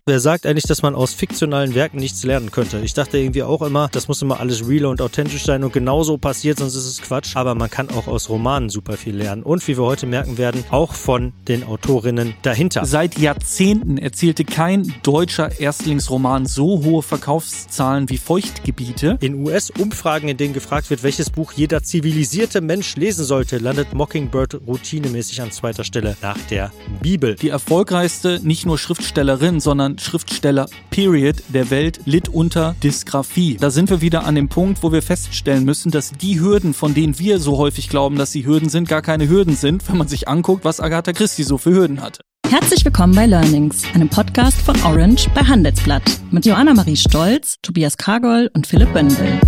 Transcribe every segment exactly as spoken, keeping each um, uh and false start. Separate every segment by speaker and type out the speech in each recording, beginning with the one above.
Speaker 1: Wer sagt eigentlich, dass man aus fiktionalen Werken nichts lernen könnte? Ich dachte irgendwie auch immer, das muss immer alles real und authentisch sein und genauso passiert, sonst ist es Quatsch. Aber man kann auch aus Romanen super viel lernen. Und wie wir heute merken werden, auch von den Autorinnen dahinter.
Speaker 2: Seit Jahrzehnten erzielte kein deutscher Erstlingsroman so hohe Verkaufszahlen wie Feuchtgebiete.
Speaker 1: In U S-Umfragen, in denen gefragt wird, welches Buch jeder zivilisierte Mensch lesen sollte, landet Mockingbird routinemäßig an zweiter Stelle nach der Bibel.
Speaker 2: Die erfolgreichste, nicht nur Schriftstellerin, sondern Schriftsteller, period, der Welt litt unter Dysgraphie. Da sind wir wieder an dem Punkt, wo wir feststellen müssen, dass die Hürden, von denen wir so häufig glauben, dass sie Hürden sind, gar keine Hürden sind, wenn man sich anguckt, was Agatha Christie so für Hürden hatte.
Speaker 3: Herzlich willkommen bei Learnings, einem Podcast von Orange bei Handelsblatt. Mit Joanna Marie Stolz, Tobias Kargol und Philipp Wendel.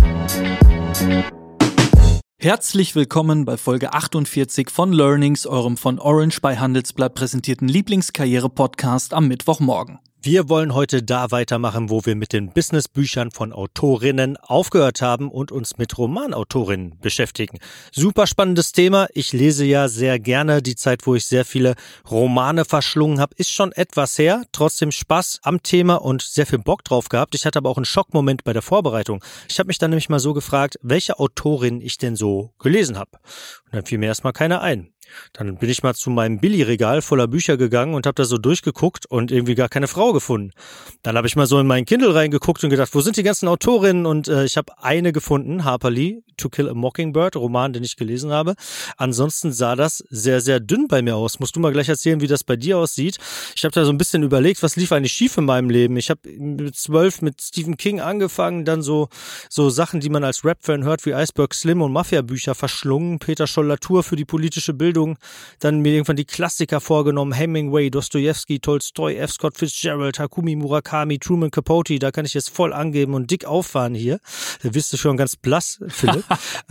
Speaker 2: Herzlich willkommen bei Folge achtundvierzig von Learnings, eurem von Orange bei Handelsblatt präsentierten Lieblingskarriere-Podcast am Mittwochmorgen.
Speaker 1: Wir wollen heute da weitermachen, wo wir mit den Businessbüchern von Autorinnen aufgehört haben und uns mit Romanautorinnen beschäftigen. Super spannendes Thema. Ich lese ja sehr gerne. Die Zeit, wo ich sehr viele Romane verschlungen habe, ist schon etwas her. Trotzdem Spaß am Thema und sehr viel Bock drauf gehabt. Ich hatte aber auch einen Schockmoment bei der Vorbereitung. Ich habe mich dann nämlich mal so gefragt, welche Autorin ich denn so gelesen habe. Und dann fiel mir erstmal keine ein. Dann bin ich mal zu meinem Billy-Regal voller Bücher gegangen und habe da so durchgeguckt und irgendwie gar keine Frau gefunden. Dann habe ich mal so in meinen Kindle reingeguckt und gedacht, wo sind die ganzen Autorinnen? Und äh, ich habe eine gefunden, Harper Lee, To Kill a Mockingbird, Roman, den ich gelesen habe. Ansonsten sah das sehr, sehr dünn bei mir aus. Musst du mal gleich erzählen, wie das bei dir aussieht? Ich habe da so ein bisschen überlegt, was lief eigentlich schief in meinem Leben? Ich habe mit zwölf mit Stephen King angefangen, dann so so Sachen, die man als Rap-Fan hört, wie Iceberg Slim und Mafia-Bücher verschlungen, Peter Scholl-Latour für die politische Bildung. Dann mir irgendwann die Klassiker vorgenommen, Hemingway, Dostojewski, Tolstoi, F. Scott Fitzgerald, Hakumi Murakami, Truman Capote, da kann ich jetzt voll angeben und dick auffahren hier. Da bist du schon ganz blass, Philipp.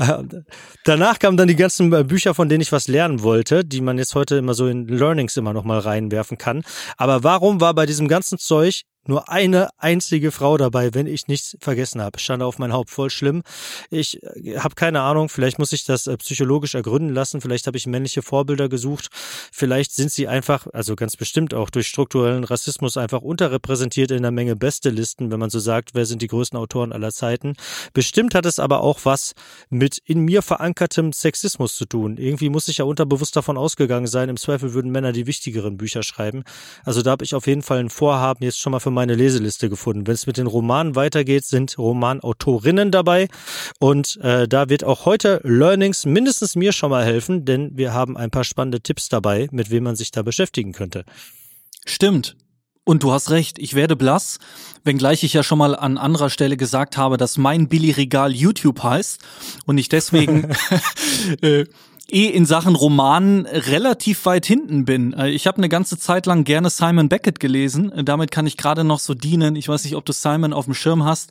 Speaker 1: Danach kamen dann die ganzen Bücher, von denen ich was lernen wollte, die man jetzt heute immer so in Learnings immer noch mal reinwerfen kann. Aber warum war bei diesem ganzen Zeug nur eine einzige Frau dabei, wenn ich nichts vergessen habe? Stand auf mein Haupt, voll schlimm. Ich habe keine Ahnung, vielleicht muss ich das psychologisch ergründen lassen, vielleicht habe ich männliche Vorbilder gesucht, vielleicht sind sie einfach, also ganz bestimmt auch durch strukturellen Rassismus einfach unterrepräsentiert in einer Menge Beste-Listen, wenn man so sagt, wer sind die größten Autoren aller Zeiten. Bestimmt hat es aber auch was mit in mir verankertem Sexismus zu tun. Irgendwie muss ich ja unterbewusst davon ausgegangen sein, im Zweifel würden Männer die wichtigeren Bücher schreiben. Also da habe ich auf jeden Fall ein Vorhaben jetzt schon mal für meine Leseliste gefunden. Wenn es mit den Romanen weitergeht, sind Romanautorinnen dabei und äh, da wird auch heute Learnings mindestens mir schon mal helfen, denn wir haben ein paar spannende Tipps dabei, mit wem man sich da beschäftigen könnte.
Speaker 2: Stimmt. Und du hast recht, ich werde blass, wenngleich ich ja schon mal an anderer Stelle gesagt habe, dass mein Billy-Regal YouTube heißt und ich deswegen äh, eh in Sachen Romanen relativ weit hinten bin. Ich habe eine ganze Zeit lang gerne Simon Beckett gelesen. Damit kann ich gerade noch so dienen. Ich weiß nicht, ob du Simon auf dem Schirm hast.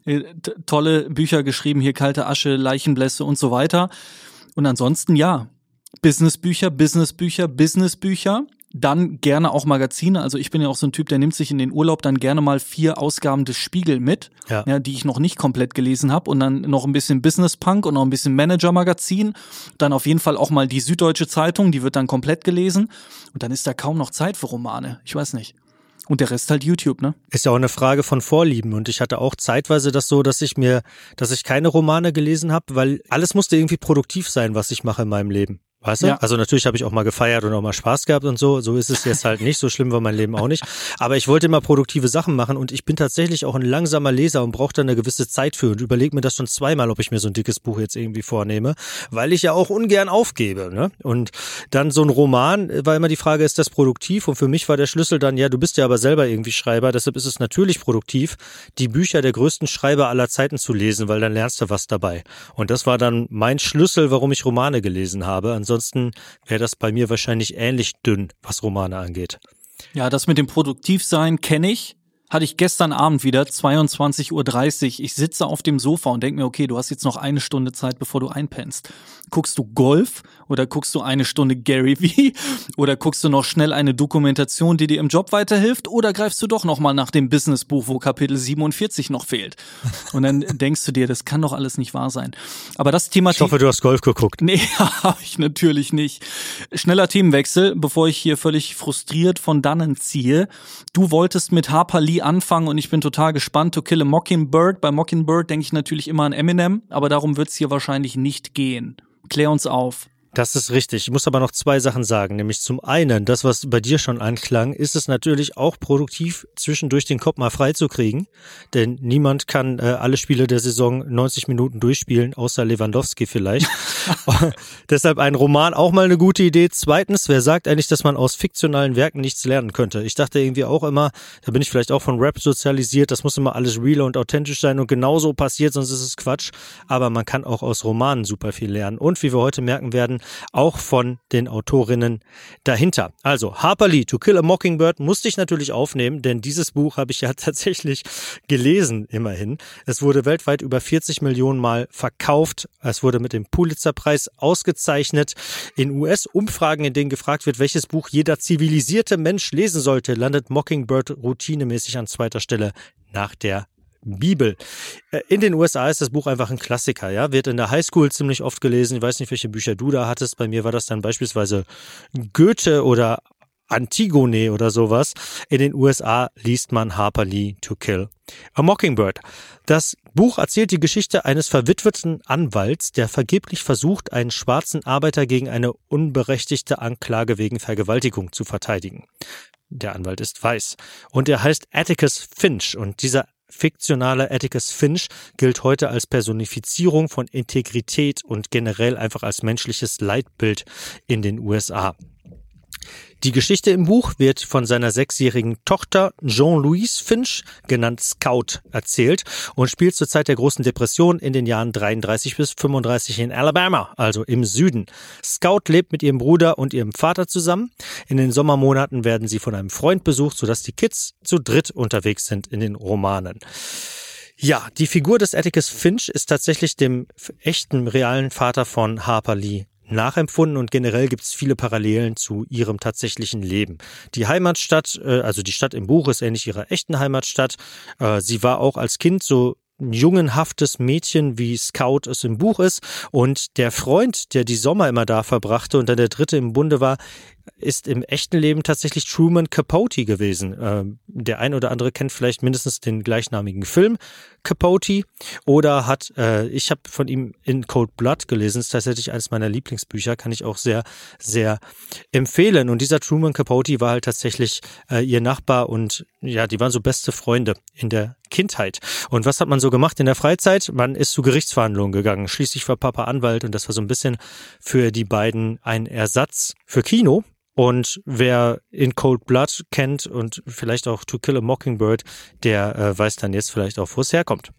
Speaker 2: T- tolle Bücher geschrieben, hier Kalte Asche, Leichenblässe und so weiter. Und ansonsten ja, Businessbücher, Businessbücher, Businessbücher. Dann gerne auch Magazine. Also ich bin ja auch so ein Typ, der nimmt sich in den Urlaub dann gerne mal vier Ausgaben des Spiegel mit, ja. Ja, die ich noch nicht komplett gelesen habe. Und dann noch ein bisschen Business Punk und noch ein bisschen Manager-Magazin. Dann auf jeden Fall auch mal die Süddeutsche Zeitung, die wird dann komplett gelesen. Und dann ist da kaum noch Zeit für Romane. Ich weiß nicht. Und der Rest halt YouTube, ne?
Speaker 1: Ist ja auch eine Frage von Vorlieben. Und ich hatte auch zeitweise das so, dass ich mir, dass ich keine Romane gelesen habe, weil alles musste irgendwie produktiv sein, was ich mache in meinem Leben. Weißt du? Ja. Also natürlich habe ich auch mal gefeiert und auch mal Spaß gehabt und so. So ist es jetzt halt nicht. So schlimm war mein Leben auch nicht. Aber ich wollte immer produktive Sachen machen und ich bin tatsächlich auch ein langsamer Leser und brauche da eine gewisse Zeit für und überlege mir das schon zweimal, ob ich mir so ein dickes Buch jetzt irgendwie vornehme, weil ich ja auch ungern aufgebe, ne? Und dann so ein Roman war immer die Frage, ist das produktiv? Und für mich war der Schlüssel dann, ja, du bist ja aber selber irgendwie Schreiber, deshalb ist es natürlich produktiv, die Bücher der größten Schreiber aller Zeiten zu lesen, weil dann lernst du was dabei. Und das war dann mein Schlüssel, warum ich Romane gelesen habe. Ansonsten wäre das bei mir wahrscheinlich ähnlich dünn, was Romane angeht.
Speaker 2: Ja, das mit dem Produktivsein kenne ich. Hatte ich gestern Abend wieder, zweiundzwanzig Uhr dreißig. Ich sitze auf dem Sofa und denke mir, okay, du hast jetzt noch eine Stunde Zeit, bevor du einpennst. Guckst du Golf oder guckst du eine Stunde Gary Vee oder guckst du noch schnell eine Dokumentation, die dir im Job weiterhilft, oder greifst du doch noch mal nach dem Businessbuch, wo Kapitel siebenundvierzig noch fehlt? Und dann denkst du dir, das kann doch alles nicht wahr sein. Aber das Thema...
Speaker 1: Ich hoffe, du hast Golf geguckt.
Speaker 2: Nee, habe ich natürlich nicht. Schneller Themenwechsel, bevor ich hier völlig frustriert von dannen ziehe. Du wolltest mit Harper Lee anfangen und ich bin total gespannt. To Kill a Mockingbird. Bei Mockingbird denke ich natürlich immer an Eminem, aber darum wird es hier wahrscheinlich nicht gehen. Klär uns auf.
Speaker 1: Das ist richtig. Ich muss aber noch zwei Sachen sagen. Nämlich zum einen, das, was bei dir schon anklang, ist es natürlich auch produktiv, zwischendurch den Kopf mal frei zu kriegen. Denn niemand kann äh, alle Spiele der Saison neunzig Minuten durchspielen, außer Lewandowski vielleicht. Deshalb ein Roman auch mal eine gute Idee. Zweitens, wer sagt eigentlich, dass man aus fiktionalen Werken nichts lernen könnte? Ich dachte irgendwie auch immer, da bin ich vielleicht auch von Rap sozialisiert, das muss immer alles real und authentisch sein und genauso passiert, sonst ist es Quatsch. Aber man kann auch aus Romanen super viel lernen. Und wie wir heute merken werden, auch von den Autorinnen dahinter. Also Harper Lee, To Kill a Mockingbird musste ich natürlich aufnehmen, denn dieses Buch habe ich ja tatsächlich gelesen, immerhin. Es wurde weltweit über vierzig Millionen Mal verkauft. Es wurde mit dem Pulitzerpreis ausgezeichnet. In U S-Umfragen, in denen gefragt wird, welches Buch jeder zivilisierte Mensch lesen sollte, landet Mockingbird routinemäßig an zweiter Stelle nach der Bibel. In den U S A ist das Buch einfach ein Klassiker, ja, wird in der Highschool ziemlich oft gelesen. Ich weiß nicht, welche Bücher du da hattest. Bei mir war das dann beispielsweise Goethe oder Antigone oder sowas. In den U S A liest man Harper Lee, To Kill a Mockingbird. Das Buch erzählt die Geschichte eines verwitweten Anwalts, der vergeblich versucht, einen schwarzen Arbeiter gegen eine unberechtigte Anklage wegen Vergewaltigung zu verteidigen. Der Anwalt ist weiß und er heißt Atticus Finch, und dieser fiktionale Atticus Finch gilt heute als Personifizierung von Integrität und generell einfach als menschliches Leitbild in den U S A. Die Geschichte im Buch wird von seiner sechsjährigen Tochter Jean-Louise Finch, genannt Scout, erzählt und spielt zur Zeit der großen Depression in den Jahren dreiunddreißig bis fünfunddreißig in Alabama, also im Süden. Scout lebt mit ihrem Bruder und ihrem Vater zusammen. In den Sommermonaten werden sie von einem Freund besucht, sodass die Kids zu dritt unterwegs sind in den Romanen. Ja, die Figur des Atticus Finch ist tatsächlich dem echten, realen Vater von Harper Lee nachempfunden, und generell gibt es viele Parallelen zu ihrem tatsächlichen Leben. Die Heimatstadt, also die Stadt im Buch, ist ähnlich ihrer echten Heimatstadt. Sie war auch als Kind so ein jungenhaftes Mädchen, wie Scout es im Buch ist, und der Freund, der die Sommer immer da verbrachte und dann der Dritte im Bunde war, ist im echten Leben tatsächlich Truman Capote gewesen. Ähm, der ein oder andere kennt vielleicht mindestens den gleichnamigen Film Capote oder hat, äh, ich habe von ihm In Cold Blood gelesen, ist tatsächlich eines meiner Lieblingsbücher, kann ich auch sehr, sehr empfehlen. Und dieser Truman Capote war halt tatsächlich äh, ihr Nachbar, und ja, die waren so beste Freunde in der Kindheit. Und was hat man so gemacht in der Freizeit? Man ist zu Gerichtsverhandlungen gegangen. Schließlich war Papa Anwalt, und das war so ein bisschen für die beiden ein Ersatz für Kino. Und wer In Cold Blood kennt und vielleicht auch To Kill a Mockingbird, der äh, weiß dann jetzt vielleicht auch, wo es herkommt.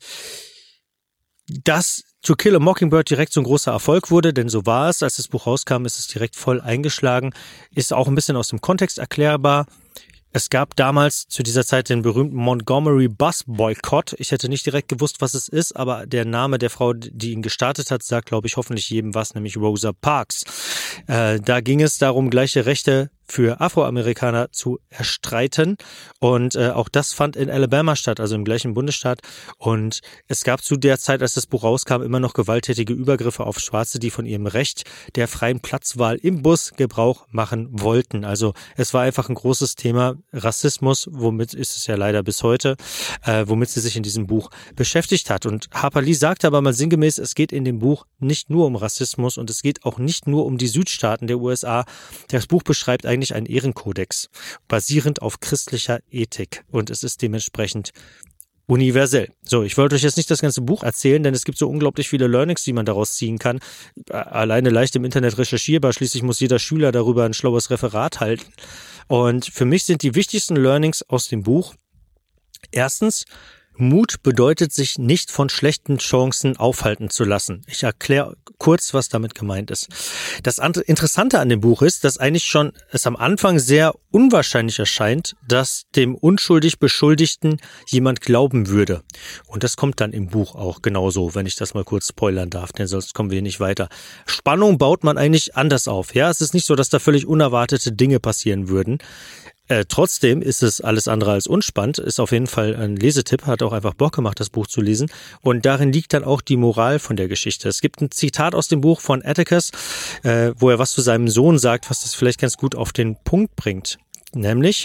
Speaker 1: Dass To Kill a Mockingbird direkt so ein großer Erfolg wurde, denn so war es, als das Buch rauskam, ist es direkt voll eingeschlagen, ist auch ein bisschen aus dem Kontext erklärbar. Es gab damals zu dieser Zeit den berühmten Montgomery Bus Boycott. Ich hätte nicht direkt gewusst, was es ist, aber der Name der Frau, die ihn gestartet hat, sagt, glaube ich, hoffentlich jedem was, nämlich Rosa Parks. Äh, da ging es darum, gleiche Rechte für Afroamerikaner zu erstreiten, und äh, auch das fand in Alabama statt, also im gleichen Bundesstaat, und es gab zu der Zeit, als das Buch rauskam, immer noch gewalttätige Übergriffe auf Schwarze, die von ihrem Recht der freien Platzwahl im Bus Gebrauch machen wollten. Also es war einfach ein großes Thema, Rassismus, womit ist es ja leider bis heute, äh, womit sie sich in diesem Buch beschäftigt hat. Und Harper Lee sagte aber mal sinngemäß, es geht in dem Buch nicht nur um Rassismus und es geht auch nicht nur um die Südstaaten der U S A. Das Buch beschreibt eigentlich ein Ehrenkodex, basierend auf christlicher Ethik, und es ist dementsprechend universell. So, ich wollte euch jetzt nicht das ganze Buch erzählen, denn es gibt so unglaublich viele Learnings, die man daraus ziehen kann. Alleine leicht im Internet recherchierbar, schließlich muss jeder Schüler darüber ein schlaues Referat halten. Und für mich sind die wichtigsten Learnings aus dem Buch: Erstens, Mut bedeutet, sich nicht von schlechten Chancen aufhalten zu lassen. Ich erkläre kurz, was damit gemeint ist. Das Interessante an dem Buch ist, dass eigentlich schon es am Anfang sehr unwahrscheinlich erscheint, dass dem unschuldig Beschuldigten jemand glauben würde. Und das kommt dann im Buch auch genauso, wenn ich das mal kurz spoilern darf, denn sonst kommen wir nicht weiter. Spannung baut man eigentlich anders auf. Ja, es ist nicht so, dass da völlig unerwartete Dinge passieren würden. Äh, trotzdem ist es alles andere als unspannend, ist auf jeden Fall ein Lesetipp, hat auch einfach Bock gemacht, das Buch zu lesen. Und darin liegt dann auch die Moral von der Geschichte. Es gibt ein Zitat aus dem Buch von Atticus, äh, wo er was zu seinem Sohn sagt, was das vielleicht ganz gut auf den Punkt bringt. Nämlich: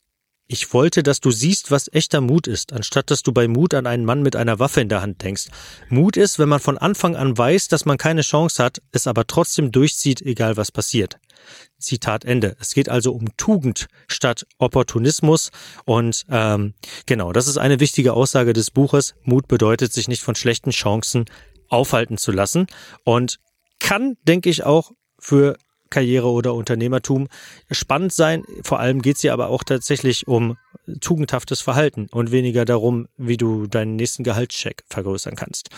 Speaker 1: Ich wollte, dass du siehst, was echter Mut ist, anstatt dass du bei Mut an einen Mann mit einer Waffe in der Hand denkst. Mut ist, wenn man von Anfang an weiß, dass man keine Chance hat, es aber trotzdem durchzieht, egal was passiert. Zitat Ende. Es geht also um Tugend statt Opportunismus und ähm, genau, das ist eine wichtige Aussage des Buches. Mut bedeutet, sich nicht von schlechten Chancen aufhalten zu lassen und kann, denke ich, auch für Karriere oder Unternehmertum spannend sein. Vor allem geht es hier aber auch tatsächlich um tugendhaftes Verhalten und weniger darum, wie du deinen nächsten Gehaltscheck vergrößern kannst.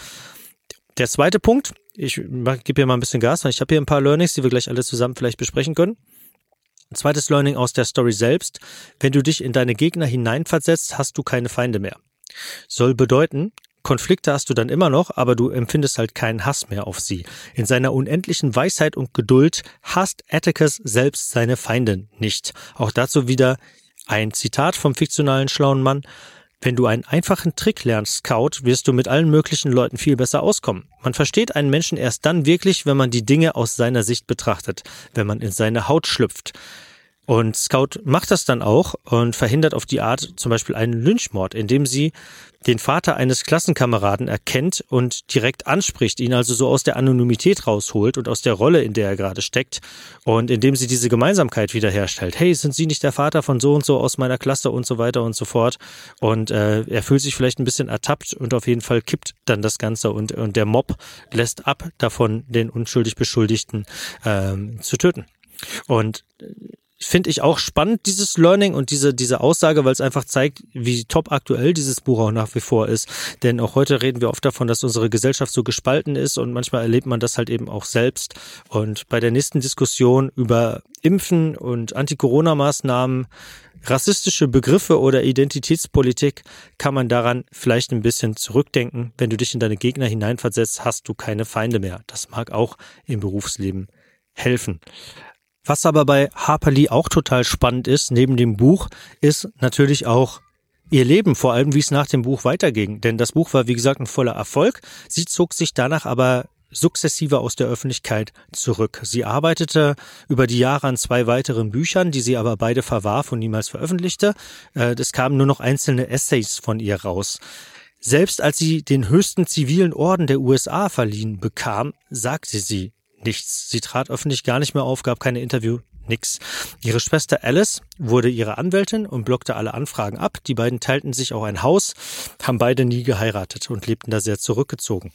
Speaker 1: Der zweite Punkt, ich gebe hier mal ein bisschen Gas, weil ich habe hier ein paar Learnings, die wir gleich alle zusammen vielleicht besprechen können. Ein zweites Learning aus der Story selbst: Wenn du dich in deine Gegner hineinversetzt, hast du keine Feinde mehr. Soll bedeuten, Konflikte hast du dann immer noch, aber du empfindest halt keinen Hass mehr auf sie. In seiner unendlichen Weisheit und Geduld hasst Atticus selbst seine Feinde nicht. Auch dazu wieder ein Zitat vom fiktionalen schlauen Mann: Wenn du einen einfachen Trick lernst, Scout, wirst du mit allen möglichen Leuten viel besser auskommen. Man versteht einen Menschen erst dann wirklich, wenn man die Dinge aus seiner Sicht betrachtet, wenn man in seine Haut schlüpft. Und Scout macht das dann auch und verhindert auf die Art zum Beispiel einen Lynchmord, indem sie den Vater eines Klassenkameraden erkennt und direkt anspricht, ihn also so aus der Anonymität rausholt und aus der Rolle, in der er gerade steckt, und indem sie diese Gemeinsamkeit wiederherstellt. Hey, sind Sie nicht der Vater von so und so aus meiner Klasse und so weiter und so fort? Und äh, er fühlt sich vielleicht ein bisschen ertappt und auf jeden Fall kippt dann das Ganze und, und der Mob lässt ab davon, den unschuldig Beschuldigten ähm, zu töten. Und finde ich auch spannend, dieses Learning und diese diese Aussage, weil es einfach zeigt, wie top aktuell dieses Buch auch nach wie vor ist. Denn auch heute reden wir oft davon, dass unsere Gesellschaft so gespalten ist und manchmal erlebt man das halt eben auch selbst. Und bei der nächsten Diskussion über Impfen und Anti-Corona-Maßnahmen, rassistische Begriffe oder Identitätspolitik kann man daran vielleicht ein bisschen zurückdenken. Wenn du dich in deine Gegner hineinversetzt, hast du keine Feinde mehr. Das mag auch im Berufsleben helfen. Was aber bei Harper Lee auch total spannend ist, neben dem Buch, ist natürlich auch ihr Leben, vor allem wie es nach dem Buch weiterging. Denn das Buch war, wie gesagt, ein voller Erfolg. Sie zog sich danach aber sukzessive aus der Öffentlichkeit zurück. Sie arbeitete über die Jahre an zwei weiteren Büchern, die sie aber beide verwarf und niemals veröffentlichte. Es kamen nur noch einzelne Essays von ihr raus. Selbst als sie den höchsten zivilen Orden der U S A verliehen bekam, sagte sie nichts. Sie trat öffentlich gar nicht mehr auf, gab keine Interview, nix. Ihre Schwester Alice wurde ihre Anwältin und blockte alle Anfragen ab. Die beiden teilten sich auch ein Haus, haben beide nie geheiratet und lebten da sehr zurückgezogen.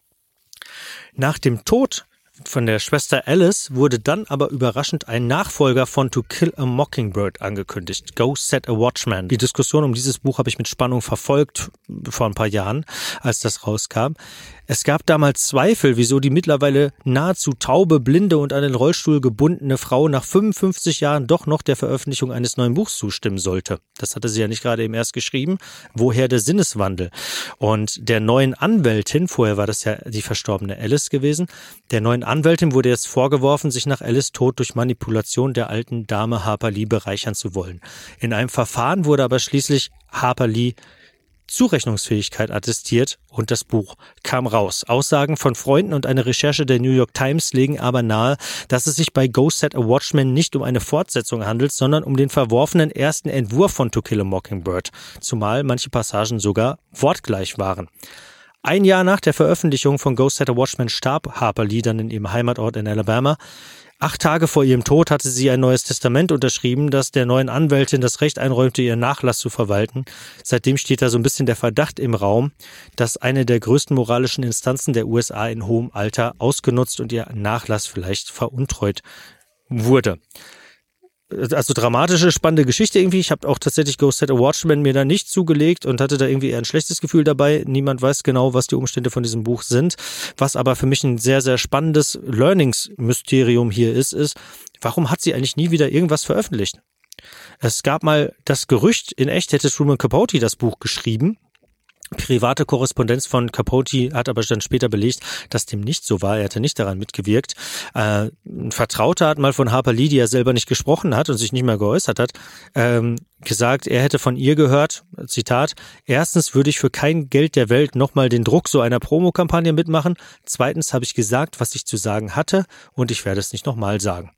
Speaker 1: Nach dem Tod von der Schwester Alice wurde dann aber überraschend ein Nachfolger von To Kill a Mockingbird angekündigt, Go Set a Watchman. Die Diskussion um dieses Buch habe ich mit Spannung verfolgt vor ein paar Jahren, als das rauskam. Es gab damals Zweifel, wieso die mittlerweile nahezu taube, blinde und an den Rollstuhl gebundene Frau nach fünfundfünfzig Jahren doch noch der Veröffentlichung eines neuen Buchs zustimmen sollte. Das hatte sie ja nicht gerade eben erst geschrieben. Woher der Sinneswandel? Und der neuen Anwältin, vorher war das ja die verstorbene Alice gewesen, der neuen Anwältin wurde jetzt vorgeworfen, sich nach Alice Tod durch Manipulation der alten Dame Harper Lee bereichern zu wollen. In einem Verfahren wurde aber schließlich Harper Lee Zurechnungsfähigkeit attestiert und das Buch kam raus. Aussagen von Freunden und eine Recherche der New York Times legen aber nahe, dass es sich bei Go Set a Watchman nicht um eine Fortsetzung handelt, sondern um den verworfenen ersten Entwurf von To Kill a Mockingbird, zumal manche Passagen sogar wortgleich waren. Ein Jahr nach der Veröffentlichung von Go Set a Watchman starb Harper Lee dann in ihrem Heimatort in Alabama. Acht Tage vor ihrem Tod hatte sie ein neues Testament unterschrieben, das der neuen Anwältin das Recht einräumte, ihren Nachlass zu verwalten. Seitdem steht da so ein bisschen der Verdacht im Raum, dass eine der größten moralischen Instanzen der U S A in hohem Alter ausgenutzt und ihr Nachlass vielleicht veruntreut wurde. also dramatische, spannende Geschichte irgendwie. Ich habe auch tatsächlich Go Set a Watchman mir da nicht zugelegt und hatte da irgendwie eher ein schlechtes Gefühl dabei. Niemand weiß genau, was die Umstände von diesem Buch sind. Was aber für mich ein sehr, sehr spannendes Learnings-Mysterium hier ist, ist, warum hat sie eigentlich nie wieder irgendwas veröffentlicht? Es gab mal das Gerücht, in echt hätte Truman Capote das Buch geschrieben. Private Korrespondenz von Capote hat aber dann später belegt, dass dem nicht so war. Er hatte nicht daran mitgewirkt. Äh, ein Vertrauter hat mal von Harper Lee, die ja selber nicht gesprochen hat und sich nicht mehr geäußert hat, ähm, gesagt, er hätte von ihr gehört, Zitat, erstens würde ich für kein Geld der Welt nochmal den Druck so einer Promokampagne mitmachen. Zweitens habe ich gesagt, was ich zu sagen hatte und ich werde es nicht nochmal sagen.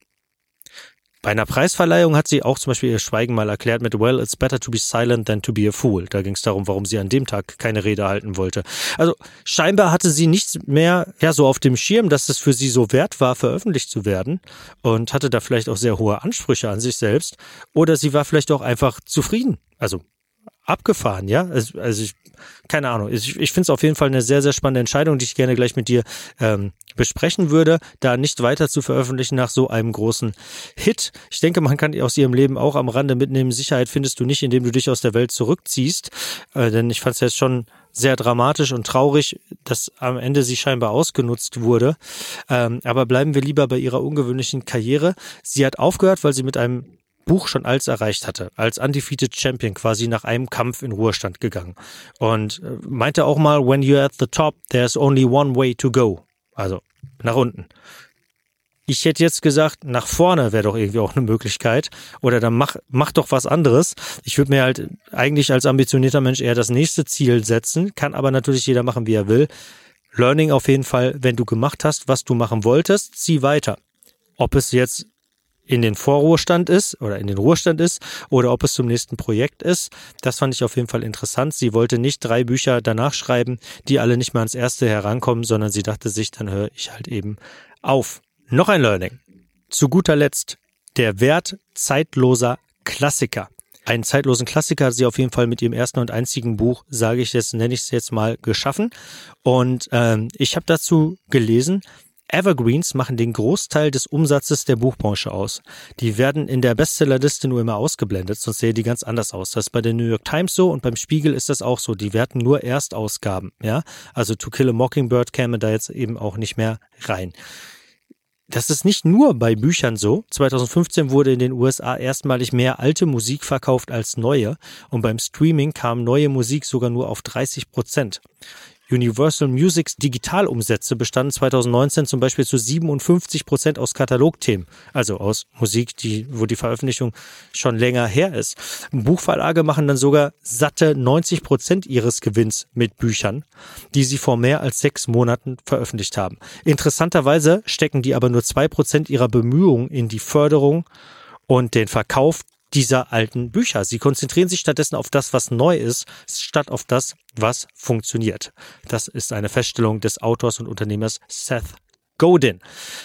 Speaker 1: Bei einer Preisverleihung hat sie auch zum Beispiel ihr Schweigen mal erklärt mit Well, it's better to be silent than to be a fool. Da ging es darum, warum sie an dem Tag keine Rede halten wollte. Also scheinbar hatte sie nichts mehr ja so auf dem Schirm, dass es für sie so wert war, veröffentlicht zu werden und hatte da vielleicht auch sehr hohe Ansprüche an sich selbst. Oder sie war vielleicht auch einfach zufrieden. Also abgefahren, ja. Also, also ich, keine Ahnung. Ich, ich finde es auf jeden Fall eine sehr, sehr spannende Entscheidung, die ich gerne gleich mit dir ähm, besprechen würde, da nicht weiter zu veröffentlichen nach so einem großen Hit. Ich denke, man kann aus ihrem Leben auch am Rande mitnehmen. Sicherheit findest du nicht, indem du dich aus der Welt zurückziehst. Äh, denn ich fand es jetzt schon sehr dramatisch und traurig, dass am Ende sie scheinbar ausgenutzt wurde. Ähm, aber bleiben wir lieber bei ihrer ungewöhnlichen Karriere. Sie hat aufgehört, weil sie mit einem Buch schon alles erreicht hatte, als Undefeated Champion quasi nach einem Kampf in Ruhestand gegangen und meinte auch mal, when you're at the top, there's only one way to go, also nach unten. Ich hätte jetzt gesagt, nach vorne wäre doch irgendwie auch eine Möglichkeit oder dann mach, mach doch was anderes. Ich würde mir halt eigentlich als ambitionierter Mensch eher das nächste Ziel setzen, kann aber natürlich jeder machen, wie er will. Learning auf jeden Fall, wenn du gemacht hast, was du machen wolltest, zieh weiter. Ob es jetzt in den Vorruhestand ist oder in den Ruhestand ist oder ob es zum nächsten Projekt ist. Das fand ich auf jeden Fall interessant. Sie wollte nicht drei Bücher danach schreiben, die alle nicht mal ans erste herankommen, sondern sie dachte sich, dann höre ich halt eben auf. Noch ein Learning. Zu guter Letzt, der Wert zeitloser Klassiker. Einen zeitlosen Klassiker hat sie auf jeden Fall mit ihrem ersten und einzigen Buch, sage ich jetzt, nenne ich es jetzt mal, geschaffen. Und ähm, ich habe dazu gelesen, Evergreens machen den Großteil des Umsatzes der Buchbranche aus. Die werden in der Bestsellerliste nur immer ausgeblendet, sonst sehen die ganz anders aus. Das ist bei der New York Times so und beim Spiegel ist das auch so. Die werten nur Erstausgaben, ja. Also To Kill a Mockingbird käme da jetzt eben auch nicht mehr rein. Das ist nicht nur bei Büchern so. zweitausendfünfzehn wurde in den U S A erstmalig mehr alte Musik verkauft als neue und beim Streaming kam neue Musik sogar nur auf dreißig Prozent. Universal Musics Digitalumsätze bestanden zweitausendneunzehn zum Beispiel zu siebenundfünfzig Prozent aus Katalogthemen, also aus Musik, die, wo die Veröffentlichung schon länger her ist. Buchverlage machen dann sogar satte neunzig Prozent ihres Gewinns mit Büchern, die sie vor mehr als sechs Monaten veröffentlicht haben. Interessanterweise stecken die aber nur zwei Prozent ihrer Bemühungen in die Förderung und den Verkauf dieser alten Bücher. Sie konzentrieren sich stattdessen auf das, was neu ist, statt auf das, was funktioniert. Das ist eine Feststellung des Autors und Unternehmers Seth Godin.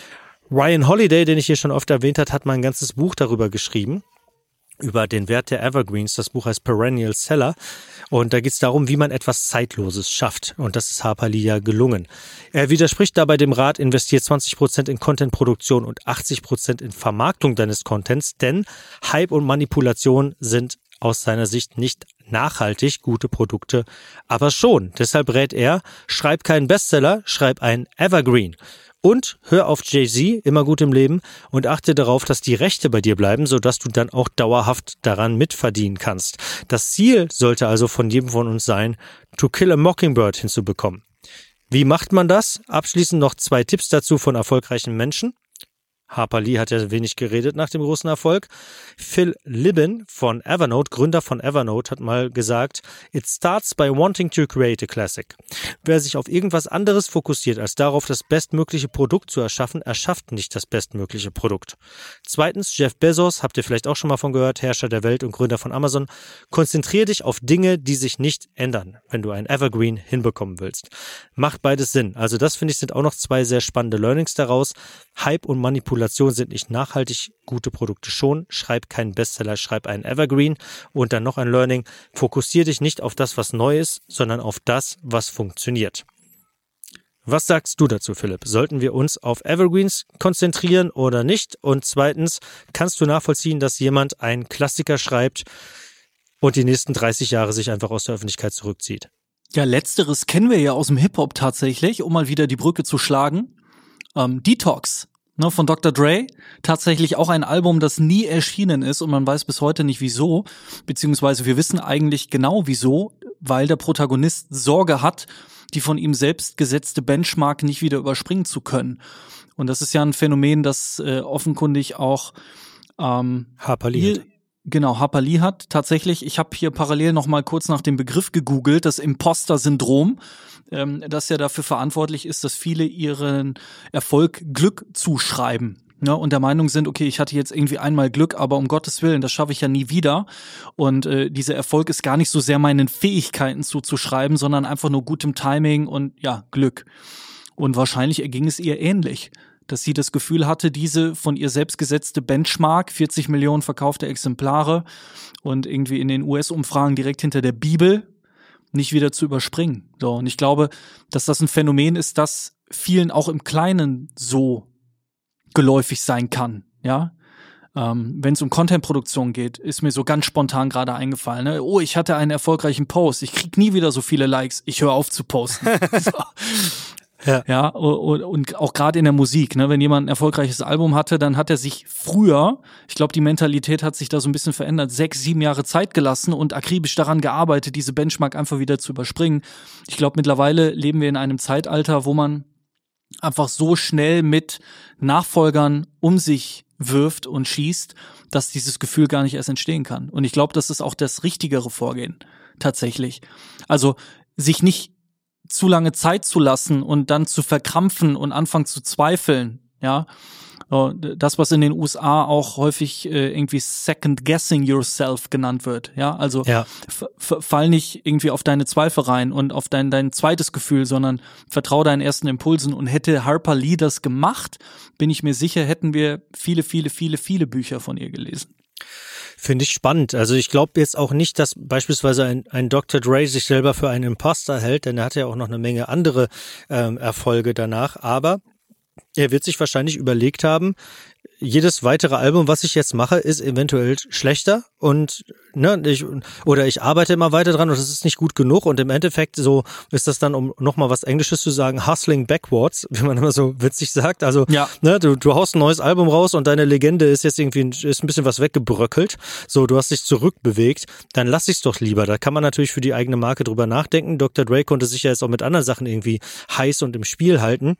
Speaker 1: Ryan Holiday, den ich hier schon oft erwähnt habe, hat mal ein ganzes Buch darüber geschrieben, über den Wert der Evergreens. Das Buch heißt Perennial Seller und da geht es darum, wie man etwas Zeitloses schafft und das ist Harper Lee ja gelungen. Er widerspricht dabei dem Rat, investiert zwanzig Prozent in Contentproduktion und achtzig Prozent in Vermarktung deines Contents, denn Hype und Manipulation sind aus seiner Sicht nicht nachhaltig, gute Produkte aber schon. Deshalb rät er, schreib keinen Bestseller, schreib einen Evergreen. Und hör auf Jay-Z, immer gut im Leben, und achte darauf, dass die Rechte bei dir bleiben, sodass du dann auch dauerhaft daran mitverdienen kannst. Das Ziel sollte also von jedem von uns sein, To Kill a Mockingbird hinzubekommen. Wie macht man das? Abschließend noch zwei Tipps dazu von erfolgreichen Menschen. Harper Lee hat ja wenig geredet nach dem großen Erfolg. Phil Libin von Evernote, Gründer von Evernote, hat mal gesagt, it starts by wanting to create a classic. Wer sich auf irgendwas anderes fokussiert, als darauf, das bestmögliche Produkt zu erschaffen, erschafft nicht das bestmögliche Produkt. Zweitens, Jeff Bezos, habt ihr vielleicht auch schon mal von gehört, Herrscher der Welt und Gründer von Amazon, konzentriere dich auf Dinge, die sich nicht ändern, wenn du ein Evergreen hinbekommen willst. Macht beides Sinn. Also das, finde ich, sind auch noch zwei sehr spannende Learnings daraus. Hype und Manipulation sind nicht nachhaltig, gute Produkte schon. Schreib keinen Bestseller, schreib einen Evergreen. Und dann noch ein Learning, fokussiere dich nicht auf das, was neu ist, sondern auf das, was funktioniert. Was sagst du dazu, Philipp? Sollten wir uns auf Evergreens konzentrieren oder nicht? Und zweitens, kannst du nachvollziehen, dass jemand einen Klassiker schreibt und die nächsten dreißig Jahre sich einfach aus der Öffentlichkeit zurückzieht?
Speaker 2: Ja, letzteres kennen wir ja aus dem Hip-Hop tatsächlich, um mal wieder die Brücke zu schlagen. Ähm, Detox, ne, von Doktor Dre, tatsächlich auch ein Album, das nie erschienen ist und man weiß bis heute nicht wieso, beziehungsweise wir wissen eigentlich genau wieso, weil der Protagonist Sorge hat, die von ihm selbst gesetzte Benchmark nicht wieder überspringen zu können. Und das ist ja ein Phänomen, das äh, offenkundig auch ähm,
Speaker 1: Harper Lee hat.
Speaker 2: Genau, Harper Lee hat tatsächlich, ich habe hier parallel noch mal kurz nach dem Begriff gegoogelt, das Imposter-Syndrom, ähm, das ja dafür verantwortlich ist, dass viele ihren Erfolg Glück zuschreiben. Ja, und der Meinung sind, okay, ich hatte jetzt irgendwie einmal Glück, aber um Gottes Willen, das schaffe ich ja nie wieder. Und äh, dieser Erfolg ist gar nicht so sehr meinen Fähigkeiten zuzuschreiben, sondern einfach nur gutem Timing und ja, Glück. Und wahrscheinlich erging es ihr ähnlich, dass sie das Gefühl hatte, diese von ihr selbst gesetzte Benchmark, vierzig Millionen verkaufte Exemplare und irgendwie in den U S-Umfragen direkt hinter der Bibel, nicht wieder zu überspringen. So, und ich glaube, dass das ein Phänomen ist, das vielen auch im Kleinen so geläufig sein kann, ja. Ähm, wenn es um Content-Produktion geht, ist mir so ganz spontan gerade eingefallen, ne? Oh, ich hatte einen erfolgreichen Post, ich krieg nie wieder so viele Likes, ich höre auf zu posten. So. Ja, ja und, und auch gerade in der Musik, ne, wenn jemand ein erfolgreiches Album hatte, dann hat er sich früher, ich glaube, die Mentalität hat sich da so ein bisschen verändert, sechs, sieben Jahre Zeit gelassen und akribisch daran gearbeitet, diese Benchmark einfach wieder zu überspringen. Ich glaube, mittlerweile leben wir in einem Zeitalter, wo man einfach so schnell mit Nachfolgern um sich wirft und schießt, dass dieses Gefühl gar nicht erst entstehen kann. Und ich glaube, das ist auch das richtigere Vorgehen, tatsächlich. Also sich nicht zu lange Zeit zu lassen und dann zu verkrampfen und anfangen zu zweifeln, ja. Das, was in den U S A auch häufig äh, irgendwie second guessing yourself genannt wird, ja, also
Speaker 1: ja.
Speaker 2: f- f- fall nicht irgendwie auf deine Zweifel rein und auf dein dein zweites Gefühl, sondern vertrau deinen ersten Impulsen. Und hätte Harper Lee das gemacht, bin ich mir sicher, hätten wir viele, viele, viele, viele Bücher von ihr gelesen.
Speaker 1: Finde ich spannend. Also ich glaube jetzt auch nicht, dass beispielsweise ein, ein Doktor Dre sich selber für einen Imposter hält, denn er hat ja auch noch eine Menge andere ähm, Erfolge danach, aber er wird sich wahrscheinlich überlegt haben, jedes weitere Album, was ich jetzt mache, ist eventuell schlechter und ne, ich, oder ich arbeite immer weiter dran und es ist nicht gut genug und im Endeffekt so ist das dann, um nochmal was Englisches zu sagen, hustling backwards, wie man immer so witzig sagt. Also
Speaker 2: ja.
Speaker 1: ne, du, du haust ein neues Album raus und deine Legende ist jetzt irgendwie ist ein bisschen was weggebröckelt. So, du hast dich zurückbewegt, dann lass ich's doch lieber. Da kann man natürlich für die eigene Marke drüber nachdenken. Doktor Dre konnte sich ja jetzt auch mit anderen Sachen irgendwie heiß und im Spiel halten.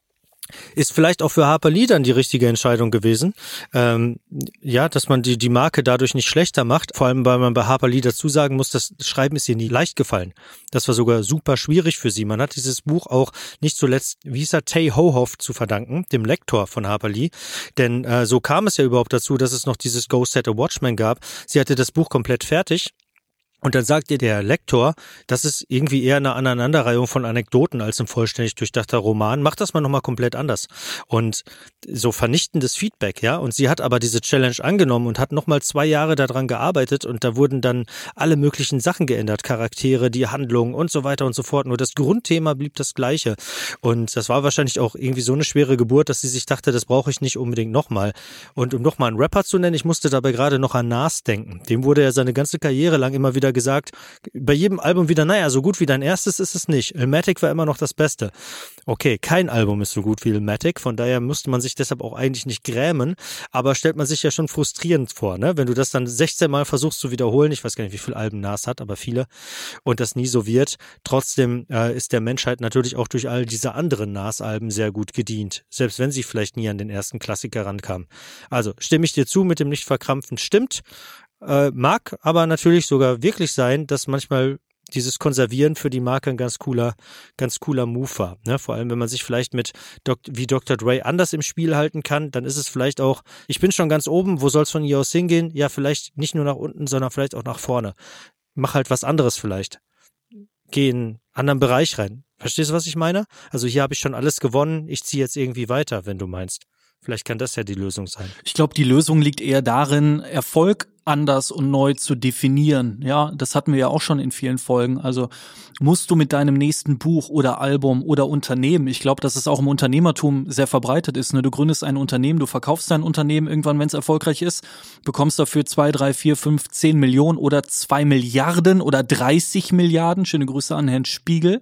Speaker 1: Ist vielleicht auch für Harper Lee dann die richtige Entscheidung gewesen, ähm, ja, dass man die die Marke dadurch nicht schlechter macht, vor allem weil man bei Harper Lee dazu sagen muss, das Schreiben ist ihr nie leicht gefallen. Das war sogar super schwierig für sie. Man hat dieses Buch auch nicht zuletzt, wie hieß er, Tay Hohoff zu verdanken, dem Lektor von Harper Lee, denn äh, so kam es ja überhaupt dazu, dass es noch dieses Go Set a Watchman gab. Sie hatte das Buch komplett fertig. Und dann sagt ihr der Lektor, das ist irgendwie eher eine Aneinanderreihung von Anekdoten als ein vollständig durchdachter Roman. Mach das mal nochmal komplett anders. Und so vernichtendes Feedback, ja. Und sie hat aber diese Challenge angenommen und hat nochmal zwei Jahre daran gearbeitet und da wurden dann alle möglichen Sachen geändert. Charaktere, die Handlung und so weiter und so fort. Nur das Grundthema blieb das gleiche. Und das war wahrscheinlich auch irgendwie so eine schwere Geburt, dass sie sich dachte, das brauche ich nicht unbedingt nochmal. Und um nochmal einen Rapper zu nennen, ich musste dabei gerade noch an Nas denken. Dem wurde ja seine ganze Karriere lang immer wieder gesagt, bei jedem Album wieder, naja, so gut wie dein erstes ist es nicht. Illmatic war immer noch das Beste. Okay, kein Album ist so gut wie Illmatic, von daher müsste man sich deshalb auch eigentlich nicht grämen, aber stellt man sich ja schon frustrierend vor, ne? Wenn du das dann sechzehn Mal versuchst zu wiederholen, ich weiß gar nicht, wie viele Alben Nas hat, aber viele, und das nie so wird, trotzdem äh, ist der Menschheit natürlich auch durch all diese anderen Nas-Alben sehr gut gedient, selbst wenn sie vielleicht nie an den ersten Klassiker rankamen. Also, stimme ich dir zu, mit dem nicht verkrampfen stimmt, Äh, mag aber natürlich sogar wirklich sein, dass manchmal dieses Konservieren für die Marke ein ganz cooler, ganz cooler Move war. Ne? Vor allem, wenn man sich vielleicht mit Dok- wie Doktor Dre anders im Spiel halten kann, dann ist es vielleicht auch, ich bin schon ganz oben, wo soll es von hier aus hingehen? Ja, vielleicht nicht nur nach unten, sondern vielleicht auch nach vorne. Mach halt was anderes vielleicht. Geh in einen anderen Bereich rein. Verstehst du, was ich meine? Also hier habe ich schon alles gewonnen, ich ziehe jetzt irgendwie weiter, wenn du meinst. Vielleicht kann das ja die Lösung sein.
Speaker 2: Ich glaube, die Lösung liegt eher darin, Erfolg anders und neu zu definieren. Ja, das hatten wir ja auch schon in vielen Folgen. Also musst du mit deinem nächsten Buch oder Album oder Unternehmen, ich glaube, dass es auch im Unternehmertum sehr verbreitet ist. Ne? Du gründest ein Unternehmen, du verkaufst dein Unternehmen irgendwann, wenn es erfolgreich ist, bekommst dafür zwei, drei, vier, fünf, zehn Millionen oder zwei Milliarden oder dreißig Milliarden. Schöne Grüße an Herrn Spiegel.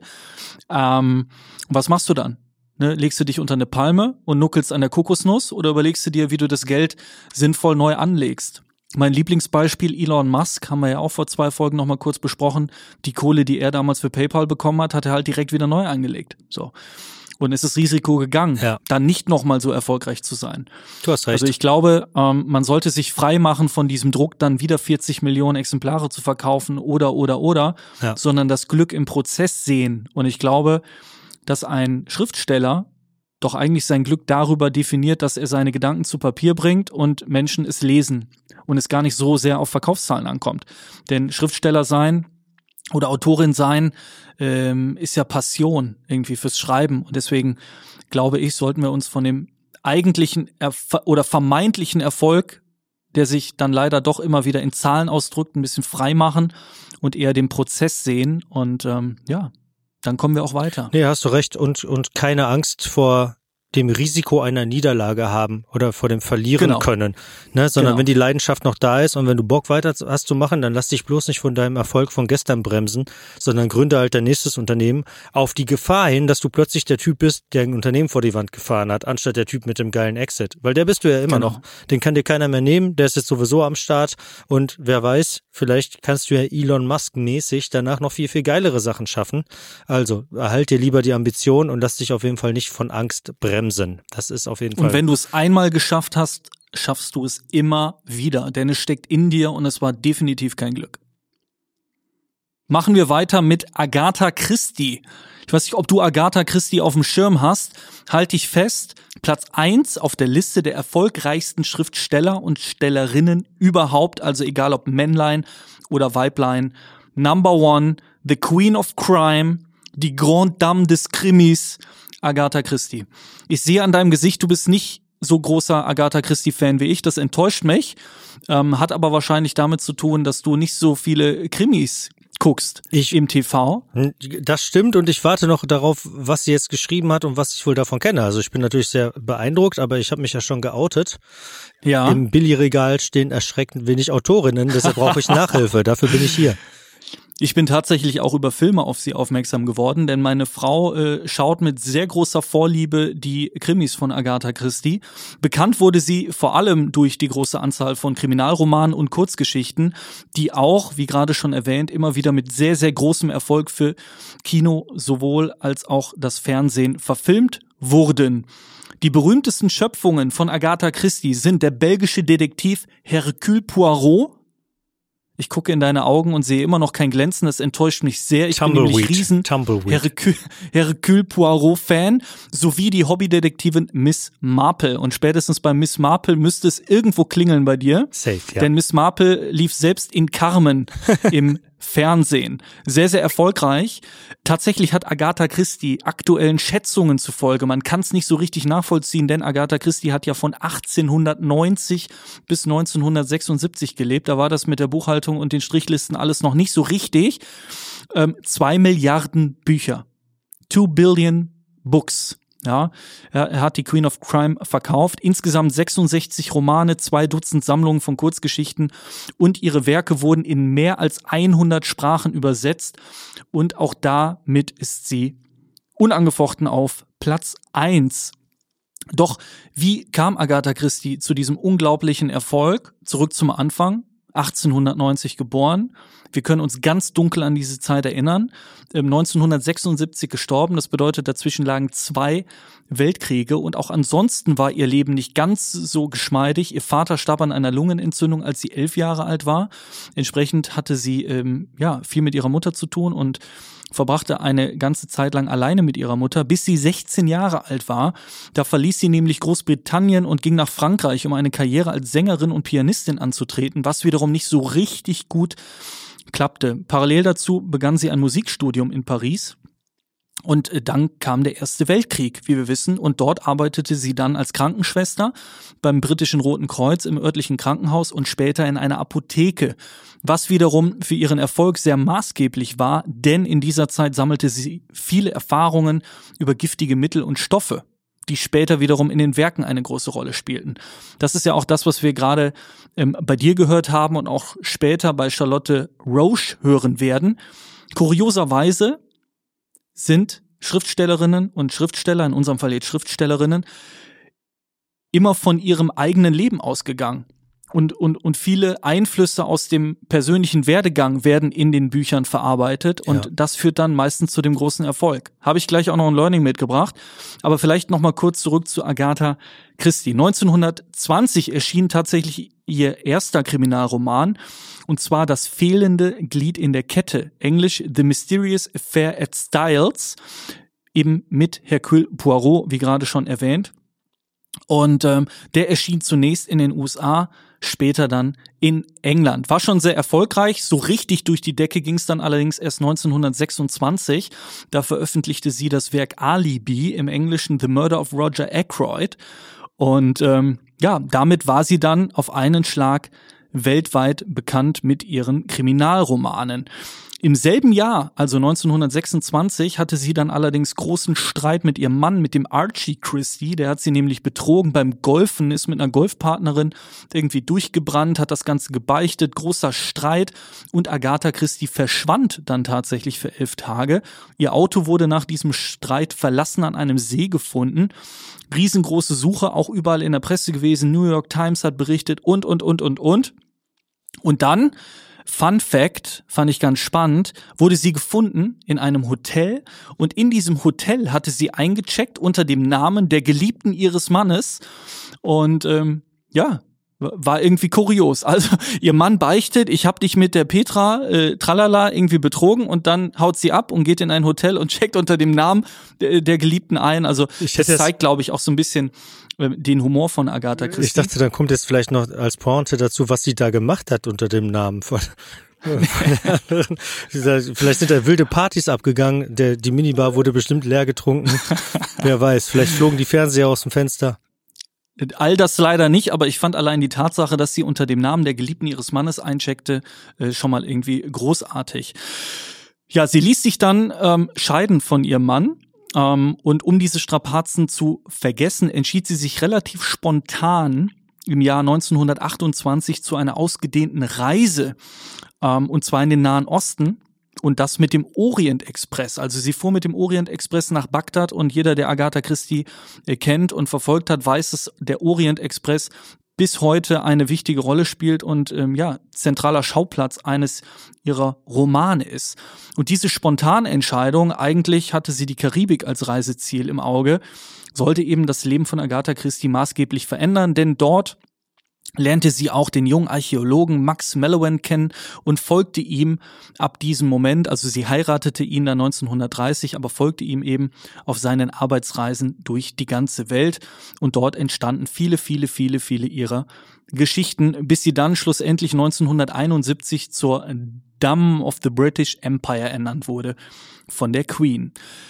Speaker 2: Ähm, was machst du dann? Ne, legst du dich unter eine Palme und nuckelst an der Kokosnuss oder überlegst du dir, wie du das Geld sinnvoll neu anlegst? Mein Lieblingsbeispiel, Elon Musk, haben wir ja auch vor zwei Folgen nochmal kurz besprochen. Die Kohle, die er damals für PayPal bekommen hat, hat er halt direkt wieder neu angelegt. So. Und es ist Risiko gegangen, ja. dann nicht nochmal so erfolgreich zu sein.
Speaker 1: Du hast recht.
Speaker 2: Also ich glaube, ähm, man sollte sich frei machen von diesem Druck, dann wieder vierzig Millionen Exemplare zu verkaufen oder, oder, oder, ja. sondern das Glück im Prozess sehen. Und ich glaube, dass ein Schriftsteller doch eigentlich sein Glück darüber definiert, dass er seine Gedanken zu Papier bringt und Menschen es lesen und es gar nicht so sehr auf Verkaufszahlen ankommt. Denn Schriftsteller sein oder Autorin sein ähm, ist ja Passion irgendwie fürs Schreiben und deswegen glaube ich, sollten wir uns von dem eigentlichen Erf- oder vermeintlichen Erfolg, der sich dann leider doch immer wieder in Zahlen ausdrückt, ein bisschen frei machen und eher den Prozess sehen und ähm, ja, dann kommen wir auch weiter.
Speaker 1: Nee, hast du recht. Und, und keine Angst vor dem Risiko einer Niederlage haben oder vor dem Verlieren genau. können, ne? Sondern genau. wenn die Leidenschaft noch da ist und wenn du Bock weiter hast zu machen, dann lass dich bloß nicht von deinem Erfolg von gestern bremsen, sondern gründe halt dein nächstes Unternehmen auf die Gefahr hin, dass du plötzlich der Typ bist, der ein Unternehmen vor die Wand gefahren hat, anstatt der Typ mit dem geilen Exit. Weil der bist du ja immer genau. noch. Den kann dir keiner mehr nehmen, der ist jetzt sowieso am Start und wer weiß, vielleicht kannst du ja Elon Musk-mäßig danach noch viel, viel geilere Sachen schaffen. Also erhalt dir lieber die Ambition und lass dich auf jeden Fall nicht von Angst bremsen. Das ist auf jeden Fall.
Speaker 2: Und wenn du es einmal geschafft hast, schaffst du es immer wieder, denn es steckt in dir und es war definitiv kein Glück. Machen wir weiter mit Agatha Christie. Ich weiß nicht, ob du Agatha Christie auf dem Schirm hast. Halt dich fest, Platz eins auf der Liste der erfolgreichsten Schriftsteller und Stellerinnen überhaupt, also egal ob Männlein oder Weiblein. Number one, the Queen of Crime, die Grande Dame des Krimis, Agatha Christie. Ich sehe an deinem Gesicht, du bist nicht so großer Agatha Christie-Fan wie ich. Das enttäuscht mich, ähm, hat aber wahrscheinlich damit zu tun, dass du nicht so viele Krimis guckst ich, im T V.
Speaker 1: Das stimmt und ich warte noch darauf, was sie jetzt geschrieben hat und was ich wohl davon kenne. Also ich bin natürlich sehr beeindruckt, aber ich habe mich ja schon geoutet. Ja. Im Billigregal stehen erschreckend wenig Autorinnen, deshalb brauche ich Nachhilfe. Dafür bin ich hier.
Speaker 2: Ich bin tatsächlich auch über Filme auf sie aufmerksam geworden, denn meine Frau äh, schaut mit sehr großer Vorliebe die Krimis von Agatha Christie. Bekannt wurde sie vor allem durch die große Anzahl von Kriminalromanen und Kurzgeschichten, die auch, wie gerade schon erwähnt, immer wieder mit sehr, sehr großem Erfolg für Kino sowohl als auch das Fernsehen verfilmt wurden. Die berühmtesten Schöpfungen von Agatha Christie sind der belgische Detektiv Hercule Poirot. Ich gucke in deine Augen und sehe immer noch kein Glänzen, das enttäuscht mich sehr. Ich bin nämlich riesen Hercule, Hercule Poirot-Fan, sowie die Hobbydetektivin Miss Marple. Und spätestens bei Miss Marple müsste es irgendwo klingeln bei dir.
Speaker 1: Safe, ja.
Speaker 2: Denn Miss Marple lief selbst in Carmen im Fernsehen. Sehr, sehr erfolgreich. Tatsächlich hat Agatha Christie aktuellen Schätzungen zufolge, man kann es nicht so richtig nachvollziehen, denn Agatha Christie hat ja von achtzehnhundertneunzig bis neunzehnhundertsechsundsiebzig gelebt. Da war das mit der Buchhaltung und den Strichlisten alles noch nicht so richtig. Ähm, zwei Milliarden Bücher. Two billion books. Ja, er hat die Queen of Crime verkauft. Insgesamt sechsundsechzig Romane, zwei Dutzend Sammlungen von Kurzgeschichten und ihre Werke wurden in mehr als hundert Sprachen übersetzt. Und auch damit ist sie unangefochten auf Platz eins. Doch wie kam Agatha Christie zu diesem unglaublichen Erfolg? Zurück zum Anfang. achtzehnhundertneunzig geboren. Wir können uns ganz dunkel an diese Zeit erinnern. neunzehnhundertsechsundsiebzig gestorben. Das bedeutet, dazwischen lagen zwei Weltkriege und auch ansonsten war ihr Leben nicht ganz so geschmeidig. Ihr Vater starb an einer Lungenentzündung, als sie elf Jahre alt war. Entsprechend hatte sie ähm, ja viel mit ihrer Mutter zu tun und verbrachte eine ganze Zeit lang alleine mit ihrer Mutter, bis sie sechzehn Jahre alt war. Da verließ sie nämlich Großbritannien und ging nach Frankreich, um eine Karriere als Sängerin und Pianistin anzutreten, was wiederum nicht so richtig gut klappte. Parallel dazu begann sie ein Musikstudium in Paris Und dann kam der Erste Weltkrieg, wie wir wissen, und dort arbeitete sie dann als Krankenschwester beim britischen Roten Kreuz im örtlichen Krankenhaus und später in einer Apotheke, was wiederum für ihren Erfolg sehr maßgeblich war, denn in dieser Zeit sammelte sie viele Erfahrungen über giftige Mittel und Stoffe, die später wiederum in den Werken eine große Rolle spielten. Das ist ja auch das, was wir gerade ähm, bei dir gehört haben und auch später bei Charlotte Roche hören werden. Kurioserweise sind Schriftstellerinnen und Schriftsteller, in unserem Fall jetzt Schriftstellerinnen, immer von ihrem eigenen Leben ausgegangen. Und, und, und viele Einflüsse aus dem persönlichen Werdegang werden in den Büchern verarbeitet und ja. das führt dann meistens zu dem großen Erfolg. Habe ich gleich auch noch ein Learning mitgebracht, aber vielleicht noch mal kurz zurück zu Agatha Christie. neunzehnhundertzwanzig erschien tatsächlich ihr erster Kriminalroman, und zwar Das fehlende Glied in der Kette, englisch The Mysterious Affair at Styles, eben mit Hercule Poirot, wie gerade schon erwähnt. Und ähm, der erschien zunächst in den U S A, später dann in England. War schon sehr erfolgreich, so richtig durch die Decke ging es dann allerdings erst neunzehnhundertsechsundzwanzig. Da veröffentlichte sie das Werk Alibi, im Englischen The Murder of Roger Ackroyd. Und ähm, ja, damit war sie dann auf einen Schlag weltweit bekannt mit ihren Kriminalromanen. Im selben Jahr, also neunzehnhundertsechsundzwanzig, hatte sie dann allerdings großen Streit mit ihrem Mann, mit dem Archie Christie. Der hat sie nämlich betrogen beim Golfen, ist mit einer Golfpartnerin irgendwie durchgebrannt, hat das Ganze gebeichtet, großer Streit, und Agatha Christie verschwand dann tatsächlich für elf Tage. Ihr Auto wurde nach diesem Streit verlassen an einem See gefunden. Riesengroße Suche, auch überall in der Presse gewesen. New York Times hat berichtet und, und, und, und, und. Und dann, Fun Fact, fand ich ganz spannend, wurde sie gefunden in einem Hotel, und in diesem Hotel hatte sie eingecheckt unter dem Namen der Geliebten ihres Mannes, und ähm, ja, war irgendwie kurios. Also ihr Mann beichtet, ich hab dich mit der Petra äh, tralala irgendwie betrogen, und dann haut sie ab und geht in ein Hotel und checkt unter dem Namen der, der Geliebten ein. Also das zeigt, glaube ich, auch so ein bisschen äh, den Humor von Agatha Christie.
Speaker 1: Ich dachte, dann kommt jetzt vielleicht noch als Pointe dazu, was sie da gemacht hat unter dem Namen von vielleicht sind da wilde Partys abgegangen, der, die Minibar wurde bestimmt leer getrunken. Wer weiß, vielleicht flogen die Fernseher aus dem Fenster.
Speaker 2: All das leider nicht, aber ich fand allein die Tatsache, dass sie unter dem Namen der Geliebten ihres Mannes eincheckte, äh, schon mal irgendwie großartig. Ja, sie ließ sich dann ähm, scheiden von ihrem Mann, ähm, und um diese Strapazen zu vergessen, entschied sie sich relativ spontan im Jahr neunzehnhundertachtundzwanzig zu einer ausgedehnten Reise, ähm, und zwar in den Nahen Osten. Und das mit dem Orient Express. Also sie fuhr mit dem Orient Express nach Bagdad, und jeder, der Agatha Christie kennt und verfolgt hat, weiß, dass der Orient Express bis heute eine wichtige Rolle spielt und ähm, ja, zentraler Schauplatz eines ihrer Romane ist. Und diese spontane Entscheidung, eigentlich hatte sie die Karibik als Reiseziel im Auge, sollte eben das Leben von Agatha Christie maßgeblich verändern, denn dort lernte sie auch den jungen Archäologen Max Mallowan kennen und folgte ihm ab diesem Moment, also sie heiratete ihn dann neunzehnhundertdreißig, aber folgte ihm eben auf seinen Arbeitsreisen durch die ganze Welt, und dort entstanden viele, viele, viele, viele ihrer Geschichten, bis sie dann schlussendlich neunzehnhunderteinundsiebzig zur Dame of the British Empire ernannt wurde von der Queen.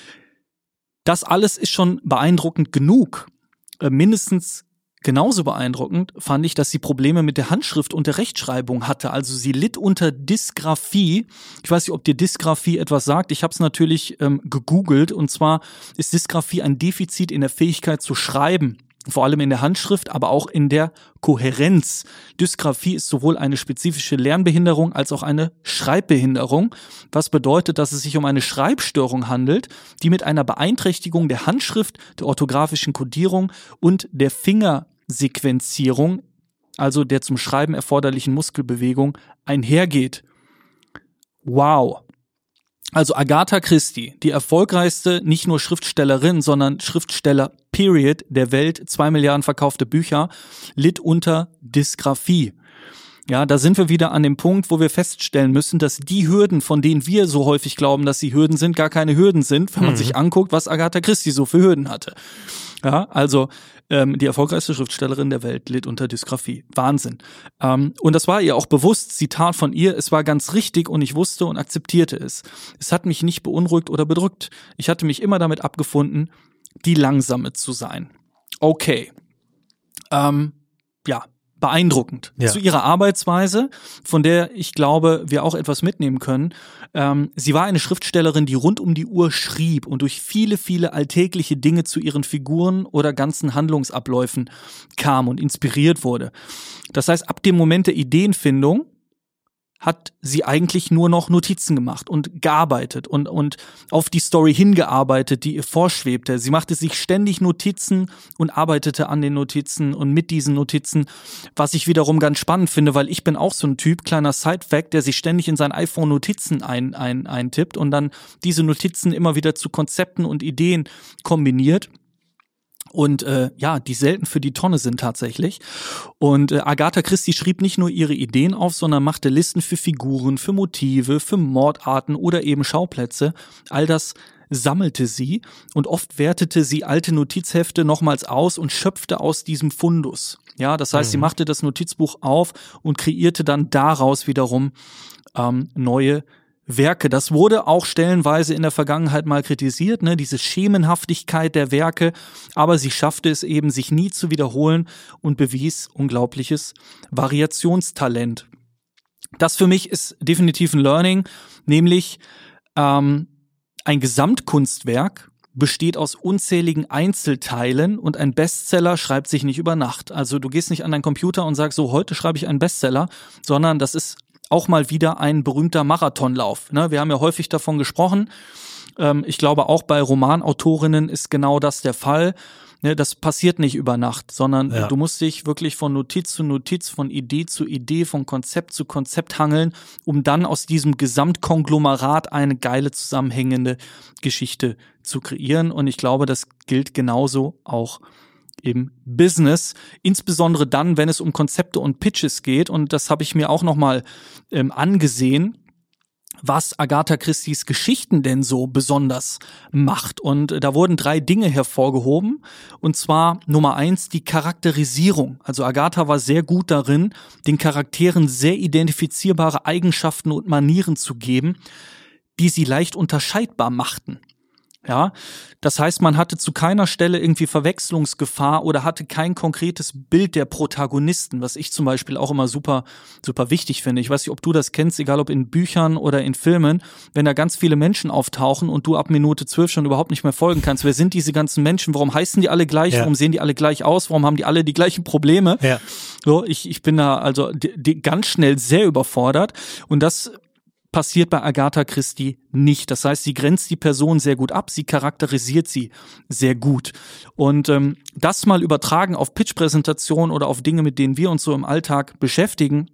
Speaker 2: Das alles ist schon beeindruckend genug, mindestens genauso beeindruckend fand ich, dass sie Probleme mit der Handschrift und der Rechtschreibung hatte. Also sie litt unter Dysgraphie. Ich weiß nicht, ob dir Dysgraphie etwas sagt. Ich habe es natürlich ähm, gegoogelt. Und zwar ist Dysgraphie ein Defizit in der Fähigkeit zu schreiben. Vor allem in der Handschrift, aber auch in der Kohärenz. Dysgraphie ist sowohl eine spezifische Lernbehinderung als auch eine Schreibbehinderung, was bedeutet, dass es sich um eine Schreibstörung handelt, die mit einer Beeinträchtigung der Handschrift, der orthografischen Kodierung und der Fingersequenzierung, also der zum Schreiben erforderlichen Muskelbewegung, einhergeht. Wow! Also Agatha Christie, die erfolgreichste nicht nur Schriftstellerin, sondern Schriftsteller period der Welt, zwei Milliarden verkaufte Bücher, litt unter Dysgraphie. Ja, da sind wir wieder an dem Punkt, wo wir feststellen müssen, dass die Hürden, von denen wir so häufig glauben, dass sie Hürden sind, gar keine Hürden sind, wenn man mhm. sich anguckt, was Agatha Christie so für Hürden hatte. Ja, also ähm, die erfolgreichste Schriftstellerin der Welt litt unter Dysgraphie. Wahnsinn. Ähm, und das war ihr auch bewusst, Zitat von ihr, es war ganz richtig und ich wusste und akzeptierte es. Es hat mich nicht beunruhigt oder bedrückt. Ich hatte mich immer damit abgefunden, die Langsame zu sein. Okay. Ähm, ja, beeindruckend. Ja. Zu ihrer Arbeitsweise, von der ich glaube, wir auch etwas mitnehmen können. Ähm, sie war eine Schriftstellerin, die rund um die Uhr schrieb und durch viele, viele alltägliche Dinge zu ihren Figuren oder ganzen Handlungsabläufen kam und inspiriert wurde. Das heißt, ab dem Moment der Ideenfindung hat sie eigentlich nur noch Notizen gemacht und gearbeitet und, und auf die Story hingearbeitet, die ihr vorschwebte. Sie machte sich ständig Notizen und arbeitete an den Notizen und mit diesen Notizen, was ich wiederum ganz spannend finde, weil ich bin auch so ein Typ, kleiner Side-Fact, der sich ständig in sein iPhone Notizen ein, ein, eintippt und dann diese Notizen immer wieder zu Konzepten und Ideen kombiniert. Und äh, ja, die selten für die Tonne sind tatsächlich. Und äh, Agatha Christie schrieb nicht nur ihre Ideen auf, sondern machte Listen für Figuren, für Motive, für Mordarten oder eben Schauplätze. All das sammelte sie und oft wertete sie alte Notizhefte nochmals aus und schöpfte aus diesem Fundus. Ja, das heißt, mhm. sie machte das Notizbuch auf und kreierte dann daraus wiederum ähm, neue Werke. Das wurde auch stellenweise in der Vergangenheit mal kritisiert, ne, diese Schemenhaftigkeit der Werke, aber sie schaffte es eben, sich nie zu wiederholen und bewies unglaubliches Variationstalent. Das für mich ist definitiv ein Learning, nämlich ähm, ein Gesamtkunstwerk besteht aus unzähligen Einzelteilen und ein Bestseller schreibt sich nicht über Nacht. Also du gehst nicht an deinen Computer und sagst so, heute schreibe ich einen Bestseller, sondern das ist auch mal wieder ein berühmter Marathonlauf. Ne? Wir haben ja häufig davon gesprochen. Ähm, ich glaube, auch bei Romanautorinnen ist genau das der Fall. Ne? Das passiert nicht über Nacht, sondern ja. du musst dich wirklich von Notiz zu Notiz, von Idee zu Idee, von Konzept zu Konzept hangeln, um dann aus diesem Gesamtkonglomerat eine geile, zusammenhängende Geschichte zu kreieren. Und ich glaube, das gilt genauso auch im Business, insbesondere dann, wenn es um Konzepte und Pitches geht. Und das habe ich mir auch nochmal ähm, angesehen, was Agatha Christies Geschichten denn so besonders macht. Und äh, da wurden drei Dinge hervorgehoben. Und zwar Nummer eins, die Charakterisierung. Also Agatha war sehr gut darin, den Charakteren sehr identifizierbare Eigenschaften und Manieren zu geben, die sie leicht unterscheidbar machten. Ja, das heißt, man hatte zu keiner Stelle irgendwie Verwechslungsgefahr oder hatte kein konkretes Bild der Protagonisten, was ich zum Beispiel auch immer super, super wichtig finde. Ich weiß nicht, ob du das kennst, egal ob in Büchern oder in Filmen, wenn da ganz viele Menschen auftauchen und du ab Minute zwölf schon überhaupt nicht mehr folgen kannst. Wer sind diese ganzen Menschen? Warum heißen die alle gleich? Ja. Warum sehen die alle gleich aus? Warum haben die alle die gleichen Probleme? Ja. So, ich, ich bin da also die, die ganz schnell sehr überfordert und das passiert bei Agatha Christie nicht. Das heißt, sie grenzt die Person sehr gut ab, sie charakterisiert sie sehr gut. Und ähm, das mal übertragen auf Pitch-Präsentationen oder auf Dinge, mit denen wir uns so im Alltag beschäftigen,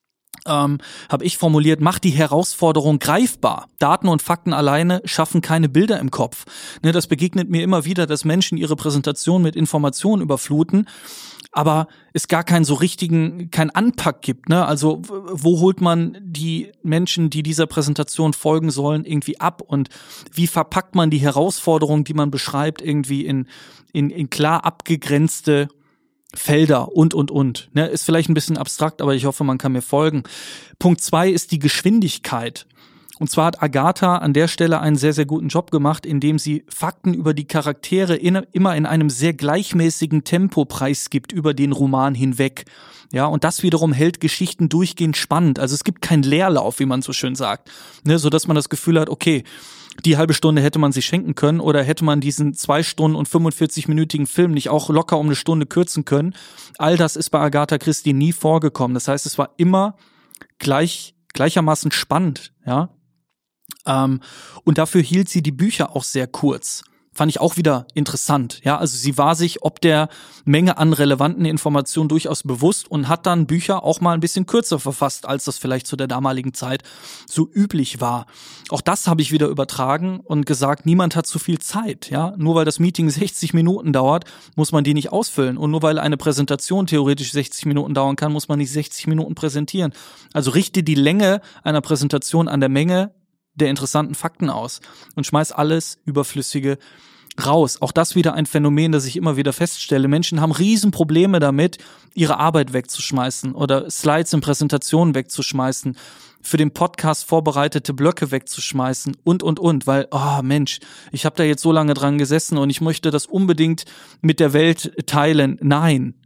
Speaker 2: ähm, habe ich formuliert, macht die Herausforderung greifbar. Daten und Fakten alleine schaffen keine Bilder im Kopf. Ne, das begegnet mir immer wieder, dass Menschen ihre Präsentation mit Informationen überfluten, aber es gar keinen so richtigen, keinen Anpack gibt, ne? Also wo holt man die Menschen, die dieser Präsentation folgen sollen, irgendwie ab und wie verpackt man die Herausforderungen, die man beschreibt, irgendwie in in, in klar abgegrenzte Felder und, und, und. Ne? Ist vielleicht ein bisschen abstrakt, aber ich hoffe, man kann mir folgen. Punkt zwei ist die Geschwindigkeit. Und zwar hat Agatha an der Stelle einen sehr, sehr guten Job gemacht, indem sie Fakten über die Charaktere in, immer in einem sehr gleichmäßigen Tempo preisgibt über den Roman hinweg. Ja, und das wiederum hält Geschichten durchgehend spannend. Also es gibt keinen Leerlauf, wie man so schön sagt, ne, so dass man das Gefühl hat, okay, die halbe Stunde hätte man sich schenken können oder hätte man diesen zwei Stunden und fünfundvierzig-minütigen Film nicht auch locker um eine Stunde kürzen können. All das ist bei Agatha Christie nie vorgekommen. Das heißt, es war immer gleich, gleichermaßen spannend, ja. Ähm, und dafür hielt sie die Bücher auch sehr kurz. Fand ich auch wieder interessant. Ja, also sie war sich ob der Menge an relevanten Informationen durchaus bewusst und hat dann Bücher auch mal ein bisschen kürzer verfasst, als das vielleicht zu der damaligen Zeit so üblich war. Auch das habe ich wieder übertragen und gesagt, niemand hat zu viel Zeit. Ja, nur weil das Meeting sechzig Minuten dauert, muss man die nicht ausfüllen. Und nur weil eine Präsentation theoretisch sechzig Minuten dauern kann, muss man nicht sechzig Minuten präsentieren. Also richte die Länge einer Präsentation an der Menge der interessanten Fakten aus und schmeiß alles Überflüssige raus. Auch das wieder ein Phänomen, das ich immer wieder feststelle. Menschen haben Riesenprobleme damit, ihre Arbeit wegzuschmeißen oder Slides in Präsentationen wegzuschmeißen, für den Podcast vorbereitete Blöcke wegzuschmeißen und, und, und, weil, oh Mensch, ich habe da jetzt so lange dran gesessen und ich möchte das unbedingt mit der Welt teilen. Nein,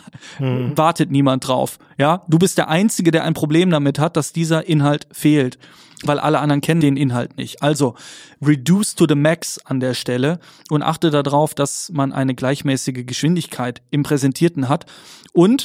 Speaker 2: mhm. Wartet niemand drauf. Ja, du bist der Einzige, der ein Problem damit hat, dass dieser Inhalt fehlt, weil alle anderen kennen den Inhalt nicht. Also reduce to the max an der Stelle und achte darauf, dass man eine gleichmäßige Geschwindigkeit im Präsentierten hat. Und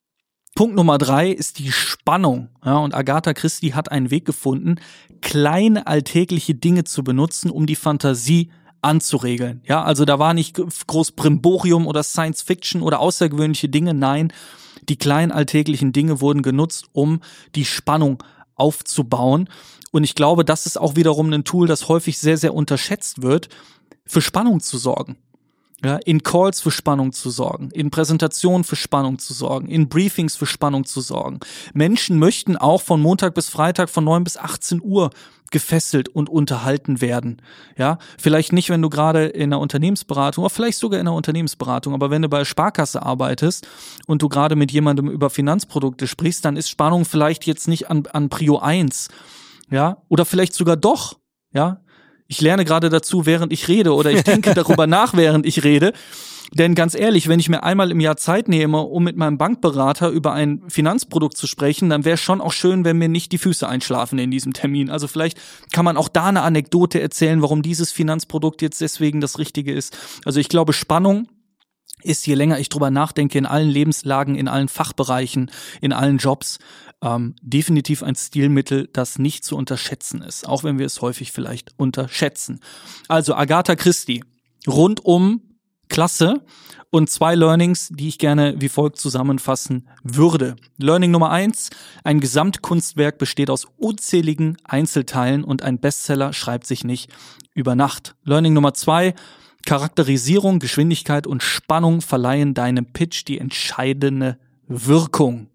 Speaker 2: Punkt Nummer drei ist die Spannung. Ja, und Agatha Christie hat einen Weg gefunden, kleine alltägliche Dinge zu benutzen, um die Fantasie anzuregeln. Ja, also da war nicht groß Brimborium oder Science Fiction oder außergewöhnliche Dinge. Nein, die kleinen alltäglichen Dinge wurden genutzt, um die Spannung aufzubauen. Und ich glaube, das ist auch wiederum ein Tool, das häufig sehr, sehr unterschätzt wird, für Spannung zu sorgen. Ja, in Calls für Spannung zu sorgen, in Präsentationen für Spannung zu sorgen, in Briefings für Spannung zu sorgen. Menschen möchten auch von Montag bis Freitag von neun bis achtzehn Uhr gefesselt und unterhalten werden. Ja, vielleicht nicht, wenn du gerade in einer Unternehmensberatung, oder vielleicht sogar in einer Unternehmensberatung, aber wenn du bei der Sparkasse arbeitest und du gerade mit jemandem über Finanzprodukte sprichst, dann ist Spannung vielleicht jetzt nicht an, an Prio eins. Ja, oder vielleicht sogar doch. Ja, ich lerne gerade dazu, während ich rede, oder ich denke darüber nach, während ich rede. Denn ganz ehrlich, wenn ich mir einmal im Jahr Zeit nehme, um mit meinem Bankberater über ein Finanzprodukt zu sprechen, dann wäre schon auch schön, wenn mir nicht die Füße einschlafen in diesem Termin. Also vielleicht kann man auch da eine Anekdote erzählen, warum dieses Finanzprodukt jetzt deswegen das Richtige ist. Also ich glaube, Spannung ist, je länger ich drüber nachdenke, in allen Lebenslagen, in allen Fachbereichen, in allen Jobs, ähm, definitiv ein Stilmittel, das nicht zu unterschätzen ist, auch wenn wir es häufig vielleicht unterschätzen. Also Agatha Christie, rundum klasse, und zwei Learnings, die ich gerne wie folgt zusammenfassen würde. Learning Nummer eins, ein Gesamtkunstwerk besteht aus unzähligen Einzelteilen und ein Bestseller schreibt sich nicht über Nacht. Learning Nummer zwei, Charakterisierung, Geschwindigkeit und Spannung verleihen deinem Pitch die entscheidende Wirkung.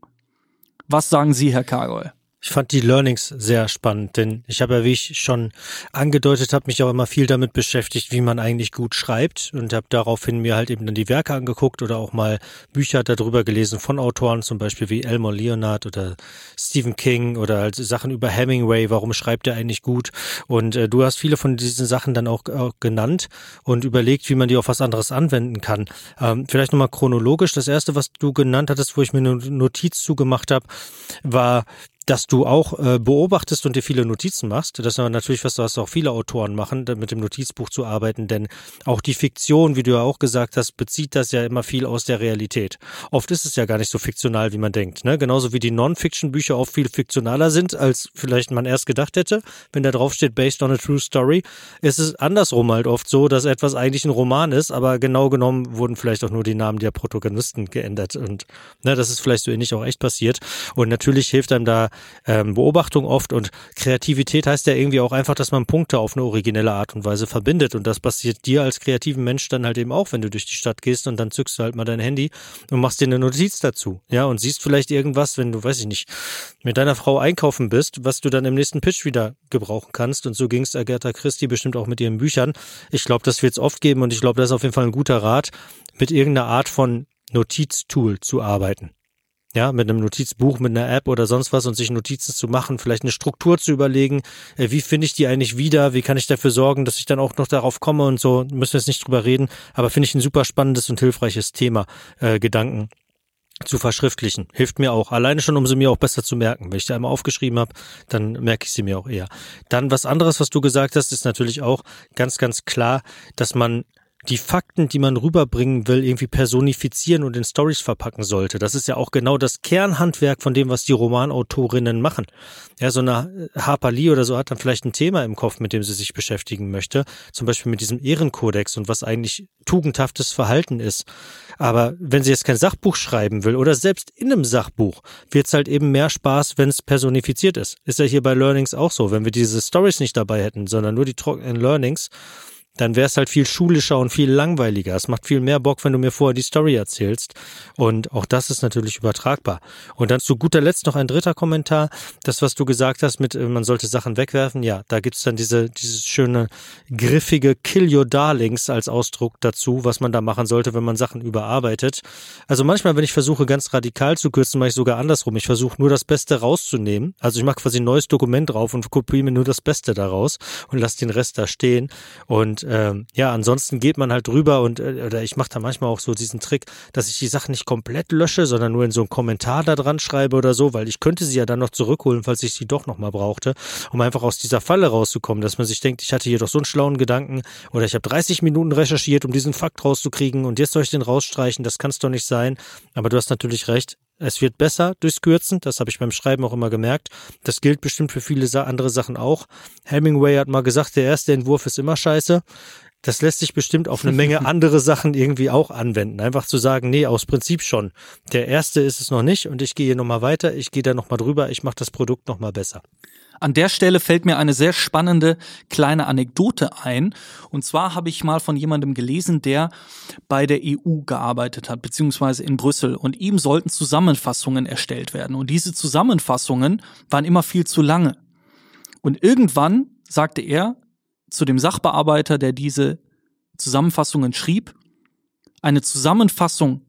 Speaker 2: Was sagen Sie, Herr Kargol?
Speaker 1: Ich fand die Learnings sehr spannend, denn ich habe ja, wie ich schon angedeutet habe, mich auch immer viel damit beschäftigt, wie man eigentlich gut schreibt, und habe daraufhin mir halt eben dann die Werke angeguckt oder auch mal Bücher darüber gelesen von Autoren, zum Beispiel wie Elmore Leonard oder Stephen King oder halt Sachen über Hemingway, warum schreibt er eigentlich gut, und äh, du hast viele von diesen Sachen dann auch, auch genannt und überlegt, wie man die auf was anderes anwenden kann. Ähm, vielleicht nochmal chronologisch, das erste, was du genannt hattest, wo ich mir eine Notiz zugemacht habe, war, dass du auch äh, beobachtest und dir viele Notizen machst. Das ist aber natürlich was, was auch viele Autoren machen, mit dem Notizbuch zu arbeiten, denn auch die Fiktion, wie du ja auch gesagt hast, bezieht das ja immer viel aus der Realität. Oft ist es ja gar nicht so fiktional, wie man denkt, ne? Genauso wie die Non-Fiction-Bücher oft viel fiktionaler sind, als vielleicht man erst gedacht hätte. Wenn da drauf steht, based on a true story, ist es andersrum halt oft so, dass etwas eigentlich ein Roman ist, aber genau genommen wurden vielleicht auch nur die Namen der Protagonisten geändert, und ne, das ist vielleicht so ähnlich auch echt passiert. Und natürlich hilft einem da Ähm, Beobachtung oft, und Kreativität heißt ja irgendwie auch einfach, dass man Punkte auf eine originelle Art und Weise verbindet, und das passiert dir als kreativen Mensch dann halt eben auch, wenn du durch die Stadt gehst und dann zückst du halt mal dein Handy und machst dir eine Notiz dazu, ja, und siehst vielleicht irgendwas, wenn du, weiß ich nicht, mit deiner Frau einkaufen bist, was du dann im nächsten Pitch wieder gebrauchen kannst, und so ging es Agatha Christie bestimmt auch mit ihren Büchern. Ich glaube, das wird es oft geben, und ich glaube, das ist auf jeden Fall ein guter Rat, mit irgendeiner Art von Notiztool zu arbeiten. Ja, mit einem Notizbuch, mit einer App oder sonst was, und sich Notizen zu machen, vielleicht eine Struktur zu überlegen, äh, wie finde ich die eigentlich wieder, wie kann ich dafür sorgen, dass ich dann auch noch darauf komme und so, müssen wir jetzt nicht drüber reden, aber finde ich ein super spannendes und hilfreiches Thema, äh, Gedanken zu verschriftlichen. Hilft mir auch, alleine schon, um sie mir auch besser zu merken. Wenn ich die einmal aufgeschrieben habe, dann merke ich sie mir auch eher. Dann was anderes, was du gesagt hast, ist natürlich auch ganz, ganz klar, dass man die Fakten, die man rüberbringen will, irgendwie personifizieren und in Storys verpacken sollte. Das ist ja auch genau das Kernhandwerk von dem, was die Romanautorinnen machen. Ja, so eine Harper Lee oder so hat dann vielleicht ein Thema im Kopf, mit dem sie sich beschäftigen möchte. Zum Beispiel mit diesem Ehrenkodex und was eigentlich tugendhaftes Verhalten ist. Aber wenn sie jetzt kein Sachbuch schreiben will oder selbst in einem Sachbuch, wird es halt eben mehr Spaß, wenn es personifiziert ist. Ist ja hier bei Learnings auch so. Wenn wir diese Stories nicht dabei hätten, sondern nur die trockenen Learnings, dann wäre es halt viel schulischer und viel langweiliger. Es macht viel mehr Bock, wenn du mir vorher die Story erzählst. Und auch das ist natürlich übertragbar. Und dann zu guter Letzt noch ein dritter Kommentar. Das, was du gesagt hast mit, man sollte Sachen wegwerfen. Ja, da gibt's dann diese dieses schöne, griffige Kill Your Darlings als Ausdruck dazu, was man da machen sollte, wenn man Sachen überarbeitet. Also manchmal, wenn ich versuche, ganz radikal zu kürzen, mache ich sogar andersrum. Ich versuche nur das Beste rauszunehmen. Also ich mache quasi ein neues Dokument drauf und kopiere mir nur das Beste daraus und lasse den Rest da stehen. Und Ähm, ja, ansonsten geht man halt drüber und äh, oder ich mache da manchmal auch so diesen Trick, dass ich die Sachen nicht komplett lösche, sondern nur in so einen Kommentar da dran schreibe oder so, weil ich könnte sie ja dann noch zurückholen, falls ich sie doch nochmal brauchte, um einfach aus dieser Falle rauszukommen, dass man sich denkt, ich hatte hier doch so einen schlauen Gedanken oder ich habe dreißig Minuten recherchiert, um diesen Fakt rauszukriegen und jetzt soll ich den rausstreichen, das kann es doch nicht sein. Aber du hast natürlich recht. Es wird besser durchs Kürzen, das habe ich beim Schreiben auch immer gemerkt. Das gilt bestimmt für viele andere Sachen auch. Hemingway hat mal gesagt, der erste Entwurf ist immer scheiße. Das lässt sich bestimmt auf eine Menge andere Sachen irgendwie auch anwenden. Einfach zu sagen, nee, aus Prinzip schon. Der erste ist es noch nicht und ich gehe hier nochmal weiter, ich gehe da nochmal drüber, ich mache das Produkt nochmal besser.
Speaker 2: An der Stelle fällt mir eine sehr spannende kleine Anekdote ein. Und zwar habe ich mal von jemandem gelesen, der bei der E U gearbeitet hat, beziehungsweise in Brüssel. Und ihm sollten Zusammenfassungen erstellt werden. Und diese Zusammenfassungen waren immer viel zu lange. Und irgendwann sagte er zu dem Sachbearbeiter, der diese Zusammenfassungen schrieb, eine Zusammenfassung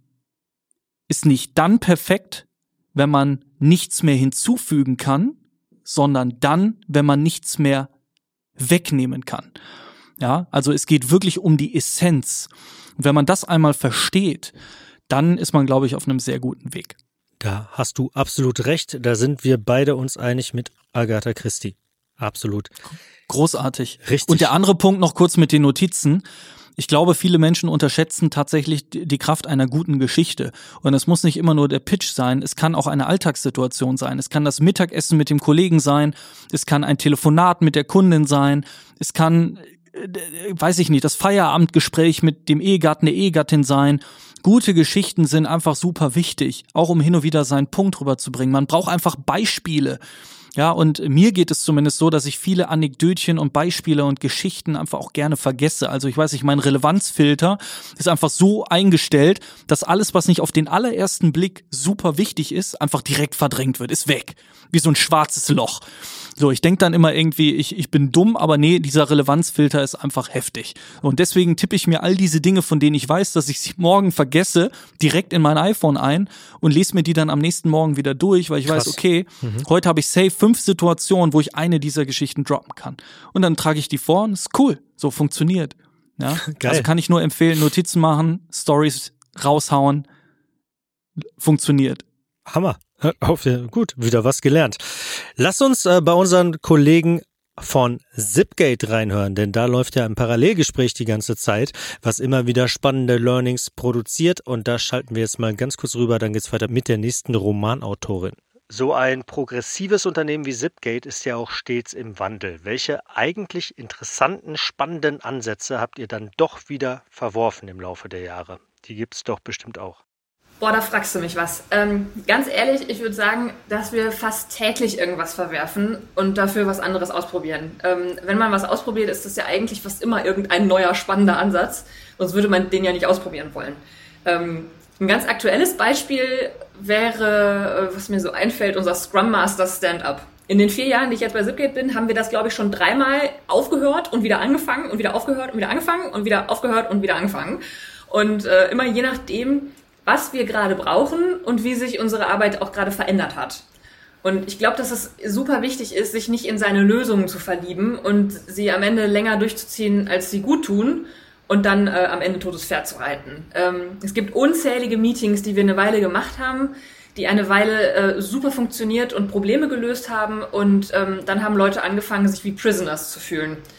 Speaker 2: ist nicht dann perfekt, wenn man nichts mehr hinzufügen kann, sondern dann, wenn man nichts mehr wegnehmen kann. Ja, also es geht wirklich um die Essenz. Und wenn man das einmal versteht, dann ist man, glaube ich, auf einem sehr guten Weg.
Speaker 1: Da hast du absolut recht. Da sind wir beide uns einig mit Agatha Christie. Absolut.
Speaker 2: Großartig.
Speaker 1: Richtig.
Speaker 2: Und der andere Punkt noch kurz mit den Notizen. Ich glaube, viele Menschen unterschätzen tatsächlich die Kraft einer guten Geschichte. Und es muss nicht immer nur der Pitch sein, es kann auch eine Alltagssituation sein. Es kann das Mittagessen mit dem Kollegen sein, es kann ein Telefonat mit der Kundin sein, es kann, weiß ich nicht, das Feierabendgespräch mit dem Ehegatten, der Ehegattin sein. Gute Geschichten sind einfach super wichtig, auch um hin und wieder seinen Punkt rüberzubringen. Man braucht einfach Beispiele. Ja, und mir geht es zumindest so, dass ich viele Anekdötchen und Beispiele und Geschichten einfach auch gerne vergesse. Also ich weiß nicht, mein Relevanzfilter ist einfach so eingestellt, dass alles, was nicht auf den allerersten Blick super wichtig ist, einfach direkt verdrängt wird, ist weg. Wie so ein schwarzes Loch. So, ich denke dann immer irgendwie, ich, ich bin dumm, aber nee, dieser Relevanzfilter ist einfach heftig. Und deswegen tippe ich mir all diese Dinge, von denen ich weiß, dass ich sie morgen vergesse, direkt in mein iPhone ein und lese mir die dann am nächsten Morgen wieder durch, weil ich Krass. weiß, okay, mhm. heute habe ich safe fünf Situationen, wo ich eine dieser Geschichten droppen kann. Und dann trage ich die vor und ist cool. So funktioniert. Ja?
Speaker 1: Geil.
Speaker 2: Also kann ich nur empfehlen, Notizen machen, Stories raushauen. Funktioniert.
Speaker 1: Hammer. Auf, gut, wieder was gelernt. Lass uns äh, bei unseren Kollegen von Zipgate reinhören, denn da läuft ja ein Parallelgespräch die ganze Zeit, was immer wieder spannende Learnings produziert und da schalten wir jetzt mal ganz kurz rüber, dann geht's weiter mit der nächsten Romanautorin. So ein progressives Unternehmen wie Zipgate ist ja auch stets im Wandel. Welche eigentlich interessanten, spannenden Ansätze habt ihr dann doch wieder verworfen im Laufe der Jahre? Die gibt's doch bestimmt auch.
Speaker 4: Boah, da fragst du mich was. Ähm, ganz ehrlich, ich würde sagen, dass wir fast täglich irgendwas verwerfen und dafür was anderes ausprobieren. Ähm, wenn man was ausprobiert, ist das ja eigentlich fast immer irgendein neuer, spannender Ansatz. Sonst würde man den ja nicht ausprobieren wollen. Ähm, ein ganz aktuelles Beispiel wäre, was mir so einfällt, unser Scrum Master Stand-Up. In den vier Jahren, die ich jetzt bei Zipgate bin, haben wir das, glaube ich, schon dreimal aufgehört und wieder angefangen und wieder aufgehört und wieder angefangen und wieder aufgehört und wieder angefangen. Und äh, immer je nachdem, was wir gerade brauchen und wie sich unsere Arbeit auch gerade verändert hat. Und ich glaube, dass es super wichtig ist, sich nicht in seine Lösungen zu verlieben und sie am Ende länger durchzuziehen, als sie gut tun und dann äh, am Ende totes Pferd zu reiten. Ähm, es gibt unzählige Meetings, die wir eine Weile gemacht haben, die eine Weile äh, super funktioniert und Probleme gelöst haben und ähm, dann haben Leute angefangen, sich wie Prisoners zu fühlen.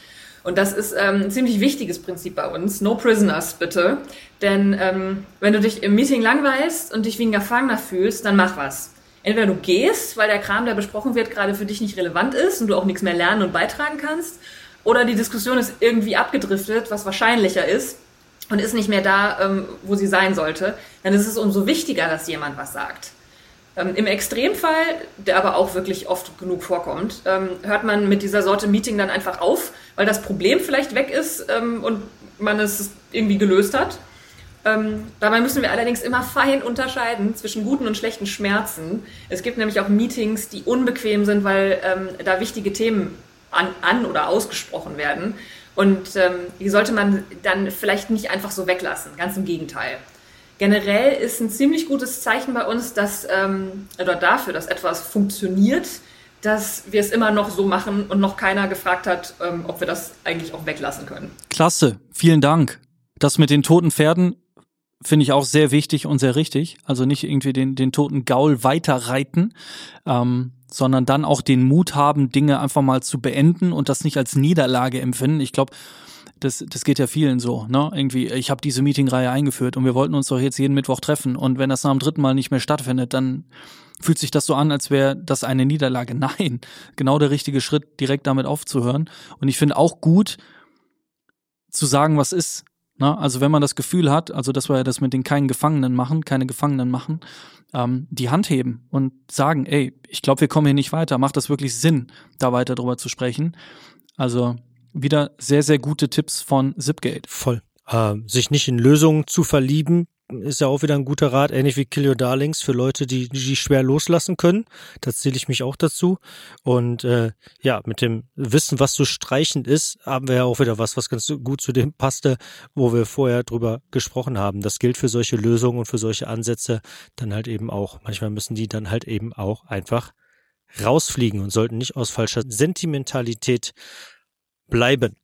Speaker 4: Und das ist ähm, ein ziemlich wichtiges Prinzip bei uns. No prisoners, bitte. Denn ähm, wenn du dich im Meeting langweilst und dich wie ein Gefangener fühlst, dann mach was. Entweder du gehst, weil der Kram, der besprochen wird, gerade für dich nicht relevant ist und du auch nichts mehr lernen und beitragen kannst. Oder die Diskussion ist irgendwie abgedriftet, was wahrscheinlicher ist und ist nicht mehr da, ähm, wo sie sein sollte. Dann ist es umso wichtiger, dass jemand was sagt. Ähm, Im Extremfall, der aber auch wirklich oft genug vorkommt, ähm, hört man mit dieser Sorte Meeting dann einfach auf, weil das Problem vielleicht weg ist ähm, und man es irgendwie gelöst hat. Ähm, dabei müssen wir allerdings immer fein unterscheiden zwischen guten und schlechten Schmerzen. Es gibt nämlich auch Meetings, die unbequem sind, weil ähm, da wichtige Themen an, an oder ausgesprochen werden. Und ähm, die sollte man dann vielleicht nicht einfach so weglassen, ganz im Gegenteil. Generell ist ein ziemlich gutes Zeichen bei uns, dass, ähm, oder dafür, dass etwas funktioniert, dass wir es immer noch so machen und noch keiner gefragt hat, ähm, ob wir das eigentlich auch weglassen können.
Speaker 2: Klasse, vielen Dank. Das mit den toten Pferden finde ich auch sehr wichtig und sehr richtig. Also nicht irgendwie den, den toten Gaul weiterreiten, ähm, sondern dann auch den Mut haben, Dinge einfach mal zu beenden und das nicht als Niederlage empfinden. Ich glaube, das, das geht ja vielen so, ne? Irgendwie, ich habe diese Meetingreihe eingeführt und wir wollten uns doch jetzt jeden Mittwoch treffen und wenn das nach dem dritten Mal nicht mehr stattfindet, dann fühlt sich das so an, als wäre das eine Niederlage. Nein, genau der richtige Schritt, direkt damit aufzuhören. Und ich finde auch gut, zu sagen, was ist. Na, also wenn man das Gefühl hat, also dass wir das mit den keinen Gefangenen machen, keine Gefangenen machen, ähm, die Hand heben und sagen, ey, ich glaube, wir kommen hier nicht weiter. Macht das wirklich Sinn, da weiter drüber zu sprechen? Also wieder sehr, sehr gute Tipps von Zipgate.
Speaker 1: Voll. Äh, sich nicht in Lösungen zu verlieben, ist ja auch wieder ein guter Rat, ähnlich wie Kill Your Darlings für Leute, die die schwer loslassen können. Da zähle ich mich auch dazu. Und äh, ja, mit dem Wissen, was so streichend ist, haben wir ja auch wieder was, was ganz gut zu dem passte, wo wir vorher drüber gesprochen haben. Das gilt für solche Lösungen und für solche Ansätze dann halt eben auch. Manchmal müssen die dann halt eben auch einfach rausfliegen und sollten nicht aus falscher Sentimentalität bleiben.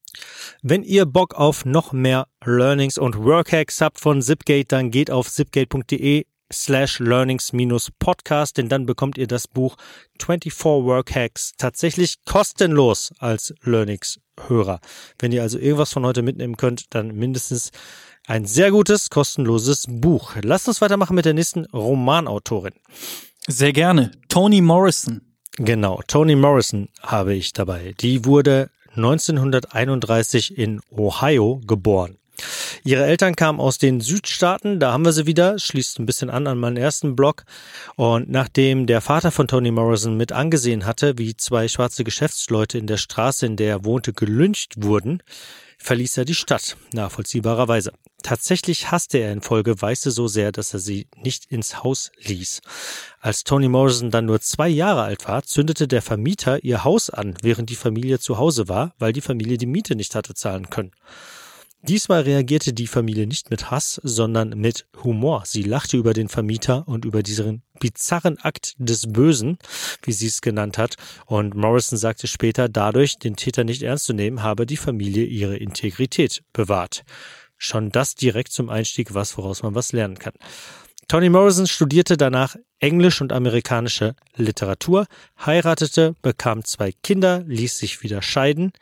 Speaker 1: Wenn ihr Bock auf noch mehr Learnings und Workhacks habt von Zipgate, dann geht auf zipgate.de slash learnings minus podcast, denn dann bekommt ihr das Buch vierundzwanzig Workhacks tatsächlich kostenlos als Learnings-Hörer. Wenn ihr also irgendwas von heute mitnehmen könnt, dann mindestens ein sehr gutes, kostenloses Buch. Lasst uns weitermachen mit der nächsten Romanautorin.
Speaker 2: Sehr gerne. Toni Morrison.
Speaker 1: Genau, Toni Morrison habe ich dabei. Die wurde neunzehnhunderteinunddreißig in Ohio geboren. Ihre Eltern kamen aus den Südstaaten, da haben wir sie wieder, schließt ein bisschen an an meinen ersten Blog. Und nachdem der Vater von Toni Morrison mit angesehen hatte, wie zwei schwarze Geschäftsleute in der Straße, in der er wohnte, gelyncht wurden, verließ er die Stadt, nachvollziehbarerweise. Tatsächlich hasste er in Folge Weiße so sehr, dass er sie nicht ins Haus ließ. Als Toni Morrison dann nur zwei Jahre alt war, zündete der Vermieter ihr Haus an, während die Familie zu Hause war, weil die Familie die Miete nicht hatte zahlen können. Diesmal reagierte die Familie nicht mit Hass, sondern mit Humor. Sie lachte über den Vermieter und über diesen bizarren Akt des Bösen, wie sie es genannt hat. Und Morrison sagte später, dadurch, den Täter nicht ernst zu nehmen, habe die Familie ihre Integrität bewahrt. Schon das direkt zum Einstieg, was woraus man was lernen kann. Toni Morrison studierte danach Englisch und amerikanische Literatur, heiratete, bekam zwei Kinder, ließ sich wieder scheiden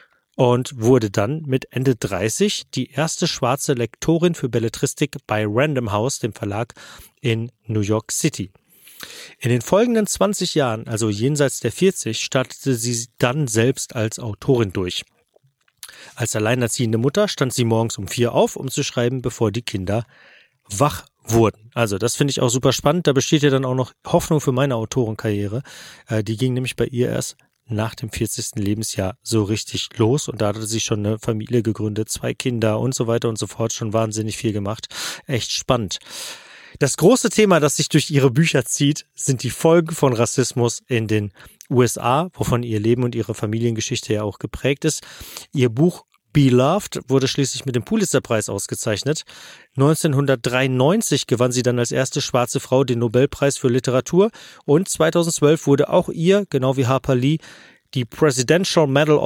Speaker 1: und wurde dann mit Ende dreißig die erste schwarze Lektorin für Belletristik bei Random House, dem Verlag in New York City. In den folgenden zwanzig Jahren, also jenseits der vierzig, startete sie dann selbst als Autorin durch. Als alleinerziehende Mutter stand sie morgens um vier auf, um zu schreiben, bevor die Kinder wach wurden. Also das finde ich auch super spannend. Da besteht ja dann auch noch Hoffnung für meine Autorenkarriere. Äh, die ging nämlich bei ihr erst nach dem vierzigsten Lebensjahr so richtig los und da hatte sie schon eine Familie gegründet, zwei Kinder und so weiter und so fort, schon wahnsinnig viel gemacht. Echt spannend. Das große Thema, das sich durch ihre Bücher zieht, sind die Folgen von Rassismus in den U S A, wovon ihr Leben und ihre Familiengeschichte ja auch geprägt ist. Ihr Buch Beloved wurde schließlich mit dem Pulitzer-Preis ausgezeichnet. neunzehnhundertdreiundneunzig gewann sie dann als erste schwarze Frau den Nobelpreis für Literatur und zweitausendzwölf wurde auch ihr, genau wie Harper Lee, die Presidential Medal of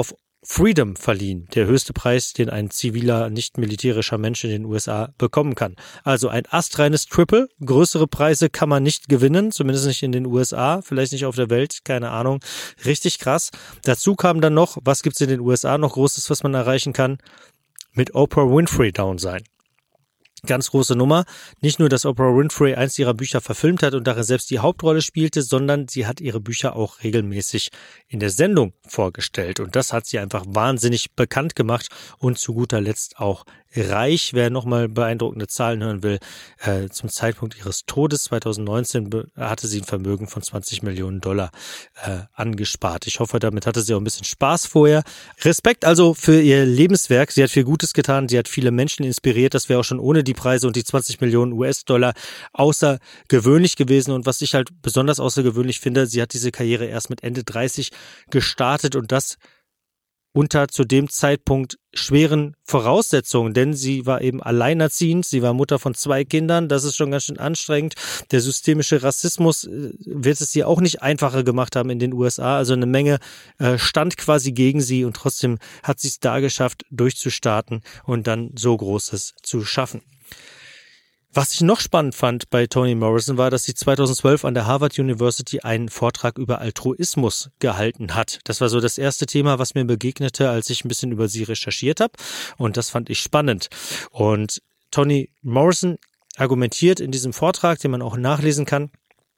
Speaker 1: Freedom verliehen, der höchste Preis, den ein ziviler, nicht militärischer Mensch in den U S A bekommen kann. Also ein astreines Triple, größere Preise kann man nicht gewinnen, zumindest nicht in den U S A, vielleicht nicht auf der Welt, keine Ahnung, richtig krass. Dazu kam dann noch, was gibt's in den U S A noch Großes, was man erreichen kann? Mit Oprah Winfrey down sein. Ganz große Nummer. Nicht nur, dass Oprah Winfrey eins ihrer Bücher verfilmt hat und darin selbst die Hauptrolle spielte, sondern sie hat ihre Bücher auch regelmäßig in der Sendung vorgestellt. Und das hat sie einfach wahnsinnig bekannt gemacht und zu guter Letzt auch reich. Wer nochmal beeindruckende Zahlen hören will, äh, zum Zeitpunkt ihres Todes zweitausendneunzehn be- hatte sie ein Vermögen von zwanzig Millionen Dollar äh, angespart. Ich hoffe, damit hatte sie auch ein bisschen Spaß vorher. Respekt also für ihr Lebenswerk. Sie hat viel Gutes getan. Sie hat viele Menschen inspiriert. Das wäre auch schon ohne die Preise und die zwanzig Millionen U S-Dollar außergewöhnlich gewesen. Und was ich halt besonders außergewöhnlich finde, sie hat diese Karriere erst mit Ende dreißig gestartet und das unter zu dem Zeitpunkt schweren Voraussetzungen, denn sie war eben alleinerziehend, sie war Mutter von zwei Kindern, das ist schon ganz schön anstrengend. Der systemische Rassismus wird es ihr auch nicht einfacher gemacht haben in den U S A, also eine Menge äh, stand quasi gegen sie und trotzdem hat sie es da geschafft, durchzustarten und dann so Großes zu schaffen. Was ich noch spannend fand bei Toni Morrison war, dass sie zweitausendzwölf an der Harvard University einen Vortrag über Altruismus gehalten hat. Das war so das erste Thema, was mir begegnete, als ich ein bisschen über sie recherchiert habe. Und das fand ich spannend. Und Toni Morrison argumentiert in diesem Vortrag, den man auch nachlesen kann,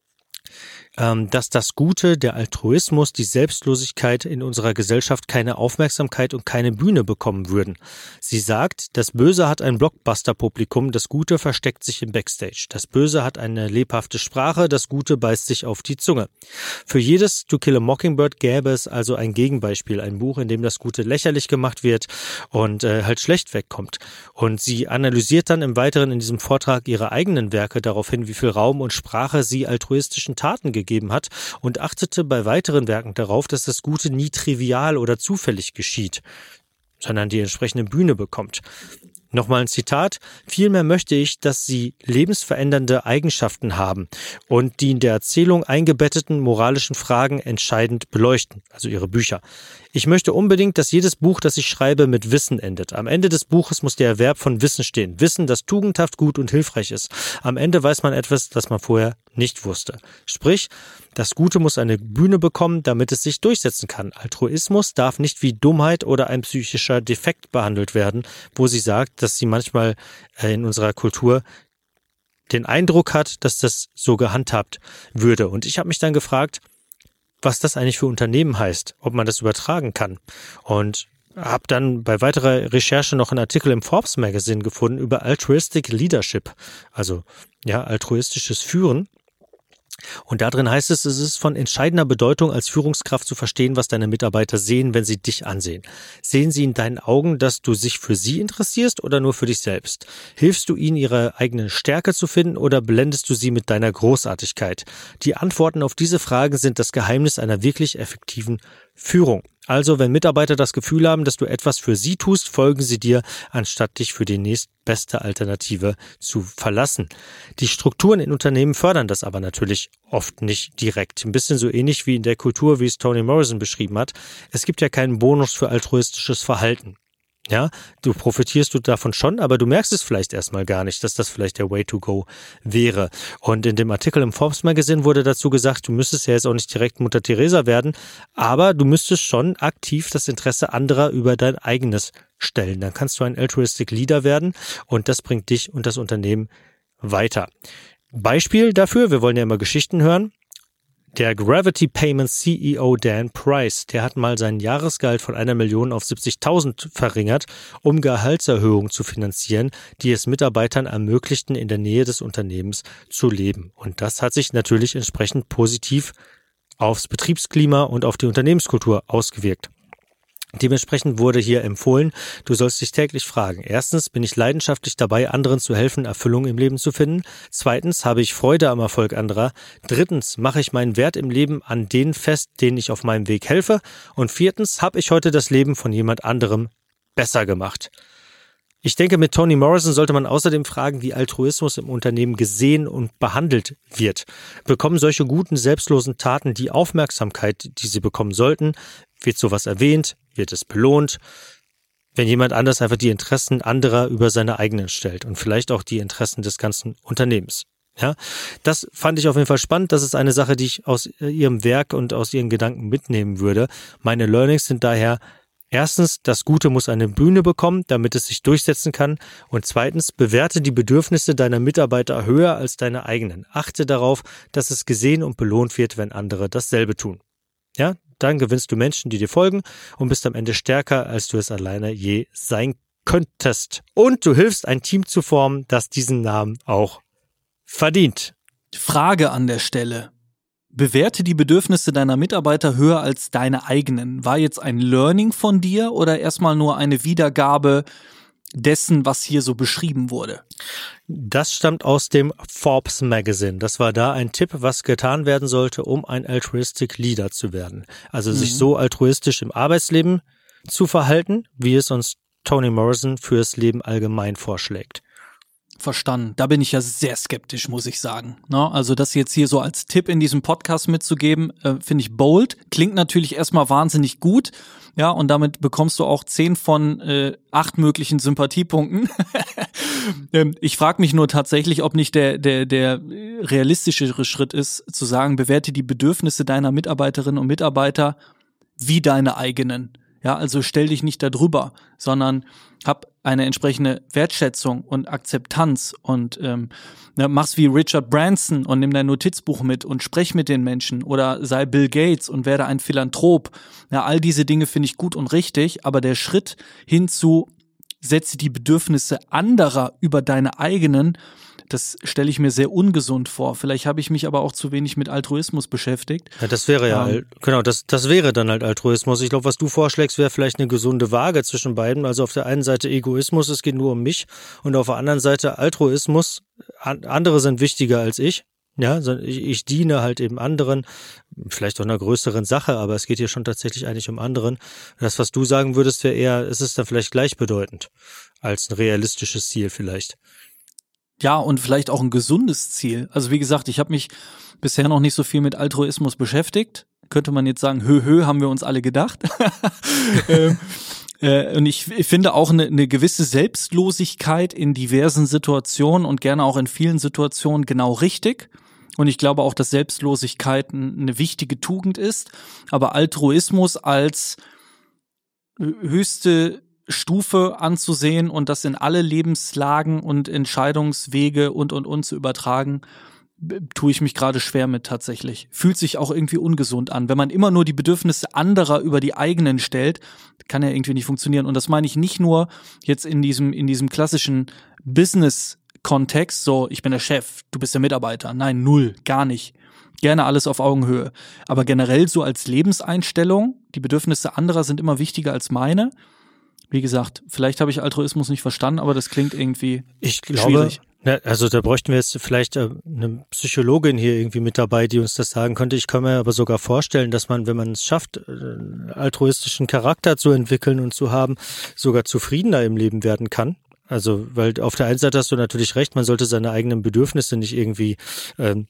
Speaker 1: dass das Gute, der Altruismus, die Selbstlosigkeit in unserer Gesellschaft keine Aufmerksamkeit und keine Bühne bekommen würden. Sie sagt, das Böse hat ein Blockbuster-Publikum, das Gute versteckt sich im Backstage. Das Böse hat eine lebhafte Sprache, das Gute beißt sich auf die Zunge. Für jedes To Kill a Mockingbird gäbe es also ein Gegenbeispiel, ein Buch, in dem das Gute lächerlich gemacht wird und äh, halt schlecht wegkommt. Und sie analysiert dann im Weiteren in diesem Vortrag ihre eigenen Werke darauf hin, wie viel Raum und Sprache sie altruistischen Taten gegeben hat und achtete bei weiteren Werken darauf, dass das Gute nie trivial oder zufällig geschieht, sondern die entsprechende Bühne bekommt. Nochmal ein Zitat. Vielmehr möchte ich, dass sie lebensverändernde Eigenschaften haben und die in der Erzählung eingebetteten moralischen Fragen entscheidend beleuchten, also ihre Bücher. Ich möchte unbedingt, dass jedes Buch, das ich schreibe, mit Wissen endet. Am Ende des Buches muss der Erwerb von Wissen stehen. Wissen, das tugendhaft, gut und hilfreich ist. Am Ende weiß man etwas, das man vorher nicht wusste. Sprich, das Gute muss eine Bühne bekommen, damit es sich durchsetzen kann. Altruismus darf nicht wie Dummheit oder ein psychischer Defekt behandelt werden, wo sie sagt, dass sie manchmal in unserer Kultur den Eindruck hat, dass das so gehandhabt würde. Und ich habe mich dann gefragt, was das eigentlich für Unternehmen heißt, ob man das übertragen kann. Und habe dann bei weiterer Recherche noch einen Artikel im Forbes Magazine gefunden über Altruistic Leadership, also ja, altruistisches Führen. Und darin heißt es, es ist von entscheidender Bedeutung, als Führungskraft zu verstehen, was deine Mitarbeiter sehen, wenn sie dich ansehen. Sehen sie in deinen Augen, dass du sich für sie interessierst oder nur für dich selbst? Hilfst du ihnen, ihre eigene Stärke zu finden oder blendest du sie mit deiner Großartigkeit? Die Antworten auf diese Fragen sind das Geheimnis einer wirklich effektiven Führung. Also, wenn Mitarbeiter das Gefühl haben, dass du etwas für sie tust, folgen sie dir, anstatt dich für die nächstbeste Alternative zu verlassen. Die Strukturen in Unternehmen fördern das aber natürlich oft nicht direkt. Ein bisschen so ähnlich wie in der Kultur, wie es Toni Morrison beschrieben hat. Es gibt ja keinen Bonus für altruistisches Verhalten. Ja, du profitierst du davon schon, aber du merkst es vielleicht erstmal gar nicht, dass das vielleicht der Way to go wäre. Und in dem Artikel im Forbes Magazine wurde dazu gesagt, du müsstest ja jetzt auch nicht direkt Mutter Teresa werden, aber du müsstest schon aktiv das Interesse anderer über dein eigenes stellen. Dann kannst du ein Altruistic Leader werden und das bringt dich und das Unternehmen weiter. Beispiel dafür, wir wollen ja immer Geschichten hören. Der Gravity Payments C E O Dan Price, der hat mal sein Jahresgehalt von einer Million auf siebzigtausend verringert, um Gehaltserhöhungen zu finanzieren, die es Mitarbeitern ermöglichten, in der Nähe des Unternehmens zu leben. Und das hat sich natürlich entsprechend positiv aufs Betriebsklima und auf die Unternehmenskultur ausgewirkt. Dementsprechend wurde hier empfohlen, du sollst dich täglich fragen. Erstens, bin ich leidenschaftlich dabei, anderen zu helfen, Erfüllung im Leben zu finden? Zweitens, habe ich Freude am Erfolg anderer? Drittens, mache ich meinen Wert im Leben an denen fest, denen ich auf meinem Weg helfe? Und viertens, habe ich heute das Leben von jemand anderem besser gemacht? Ich denke, mit Toni Morrison sollte man außerdem fragen, wie Altruismus im Unternehmen gesehen und behandelt wird. Bekommen solche guten, selbstlosen Taten die Aufmerksamkeit, die sie bekommen sollten? Wird sowas erwähnt? wird es belohnt, wenn jemand anders einfach die Interessen anderer über seine eigenen stellt und vielleicht auch die Interessen des ganzen Unternehmens. Ja, das fand ich auf jeden Fall spannend. Das ist eine Sache, die ich aus ihrem Werk und aus ihren Gedanken mitnehmen würde. Meine Learnings sind daher: Erstens, das Gute muss eine Bühne bekommen, damit es sich durchsetzen kann. Und zweitens, bewerte die Bedürfnisse deiner Mitarbeiter höher als deine eigenen. Achte darauf, dass es gesehen und belohnt wird, wenn andere dasselbe tun. Ja, dann gewinnst du Menschen, die dir folgen und bist am Ende stärker, als du es alleine je sein könntest. Und du hilfst, ein Team zu formen, das diesen Namen auch verdient.
Speaker 2: Frage an der Stelle. Bewerte die Bedürfnisse deiner Mitarbeiter höher als deine eigenen. War jetzt ein Learning von dir oder erstmal nur eine Wiedergabe dessen, was hier so beschrieben wurde?
Speaker 1: Das stammt aus dem Forbes Magazine. Das war da ein Tipp, was getan werden sollte, um ein Altruistic Leader zu werden. Also mhm. sich so altruistisch im Arbeitsleben zu verhalten, wie es uns Toni Morrison fürs Leben allgemein vorschlägt.
Speaker 2: Verstanden. Da bin ich ja sehr skeptisch, muss ich sagen. Ne? Also das jetzt hier so als Tipp in diesem Podcast mitzugeben, äh, finde ich bold. Klingt natürlich erstmal wahnsinnig gut. Ja, und damit bekommst du auch zehn von äh, acht möglichen Sympathiepunkten. ähm, ich frage mich nur tatsächlich, ob nicht der der der realistischere Schritt ist, zu sagen, bewerte die Bedürfnisse deiner Mitarbeiterinnen und Mitarbeiter wie deine eigenen. Ja, also stell dich nicht da drüber, sondern hab eine entsprechende Wertschätzung und Akzeptanz und ähm, ne, mach's wie Richard Branson und nimm dein Notizbuch mit und sprech mit den Menschen oder sei Bill Gates und werde ein Philanthrop. Ja, all diese Dinge finde ich gut und richtig, aber der Schritt hin zu setze die Bedürfnisse anderer über deine eigenen, das stelle ich mir sehr ungesund vor. Vielleicht habe ich mich aber auch zu wenig mit Altruismus beschäftigt.
Speaker 1: Ja, das wäre ja, ähm, genau, das, das wäre dann halt Altruismus. Ich glaube, was du vorschlägst, wäre vielleicht eine gesunde Waage zwischen beiden. Also auf der einen Seite Egoismus, es geht nur um mich, und auf der anderen Seite Altruismus, an, andere sind wichtiger als ich. Ja, ich, ich diene halt eben anderen, vielleicht auch einer größeren Sache, aber es geht hier schon tatsächlich eigentlich um anderen. Das, was du sagen würdest, wäre eher, es ist dann vielleicht gleichbedeutend als ein realistisches Ziel vielleicht.
Speaker 2: Ja, und vielleicht auch ein gesundes Ziel. Also wie gesagt, ich habe mich bisher noch nicht so viel mit Altruismus beschäftigt. Könnte man jetzt sagen, hö, hö, haben wir uns alle gedacht. ähm, äh, und ich, ich finde auch eine, eine gewisse Selbstlosigkeit in diversen Situationen und gerne auch in vielen Situationen genau richtig. Und ich glaube auch, dass Selbstlosigkeit eine wichtige Tugend ist. Aber Altruismus als höchste Stufe anzusehen und das in alle Lebenslagen und Entscheidungswege und und und zu übertragen, tue ich mich gerade schwer mit tatsächlich. Fühlt sich auch irgendwie ungesund an. Wenn man immer nur die Bedürfnisse anderer über die eigenen stellt, kann ja irgendwie nicht funktionieren. Und das meine ich nicht nur jetzt in diesem in diesem klassischen Business-Kontext, so ich bin der Chef, du bist der Mitarbeiter. Nein, null, gar nicht. Gerne alles auf Augenhöhe. Aber generell so als Lebenseinstellung, die Bedürfnisse anderer sind immer wichtiger als meine. Wie gesagt, vielleicht habe ich Altruismus nicht verstanden, aber das klingt irgendwie
Speaker 1: ich glaube,
Speaker 2: schwierig.
Speaker 1: Ja, also da bräuchten wir jetzt vielleicht äh, eine Psychologin hier irgendwie mit dabei, die uns das sagen könnte. Ich kann mir aber sogar vorstellen, dass man, wenn man es schafft, einen altruistischen Charakter zu entwickeln und zu haben, sogar zufriedener im Leben werden kann. Also, weil auf der einen Seite hast du natürlich recht, man sollte seine eigenen Bedürfnisse nicht irgendwie ähm,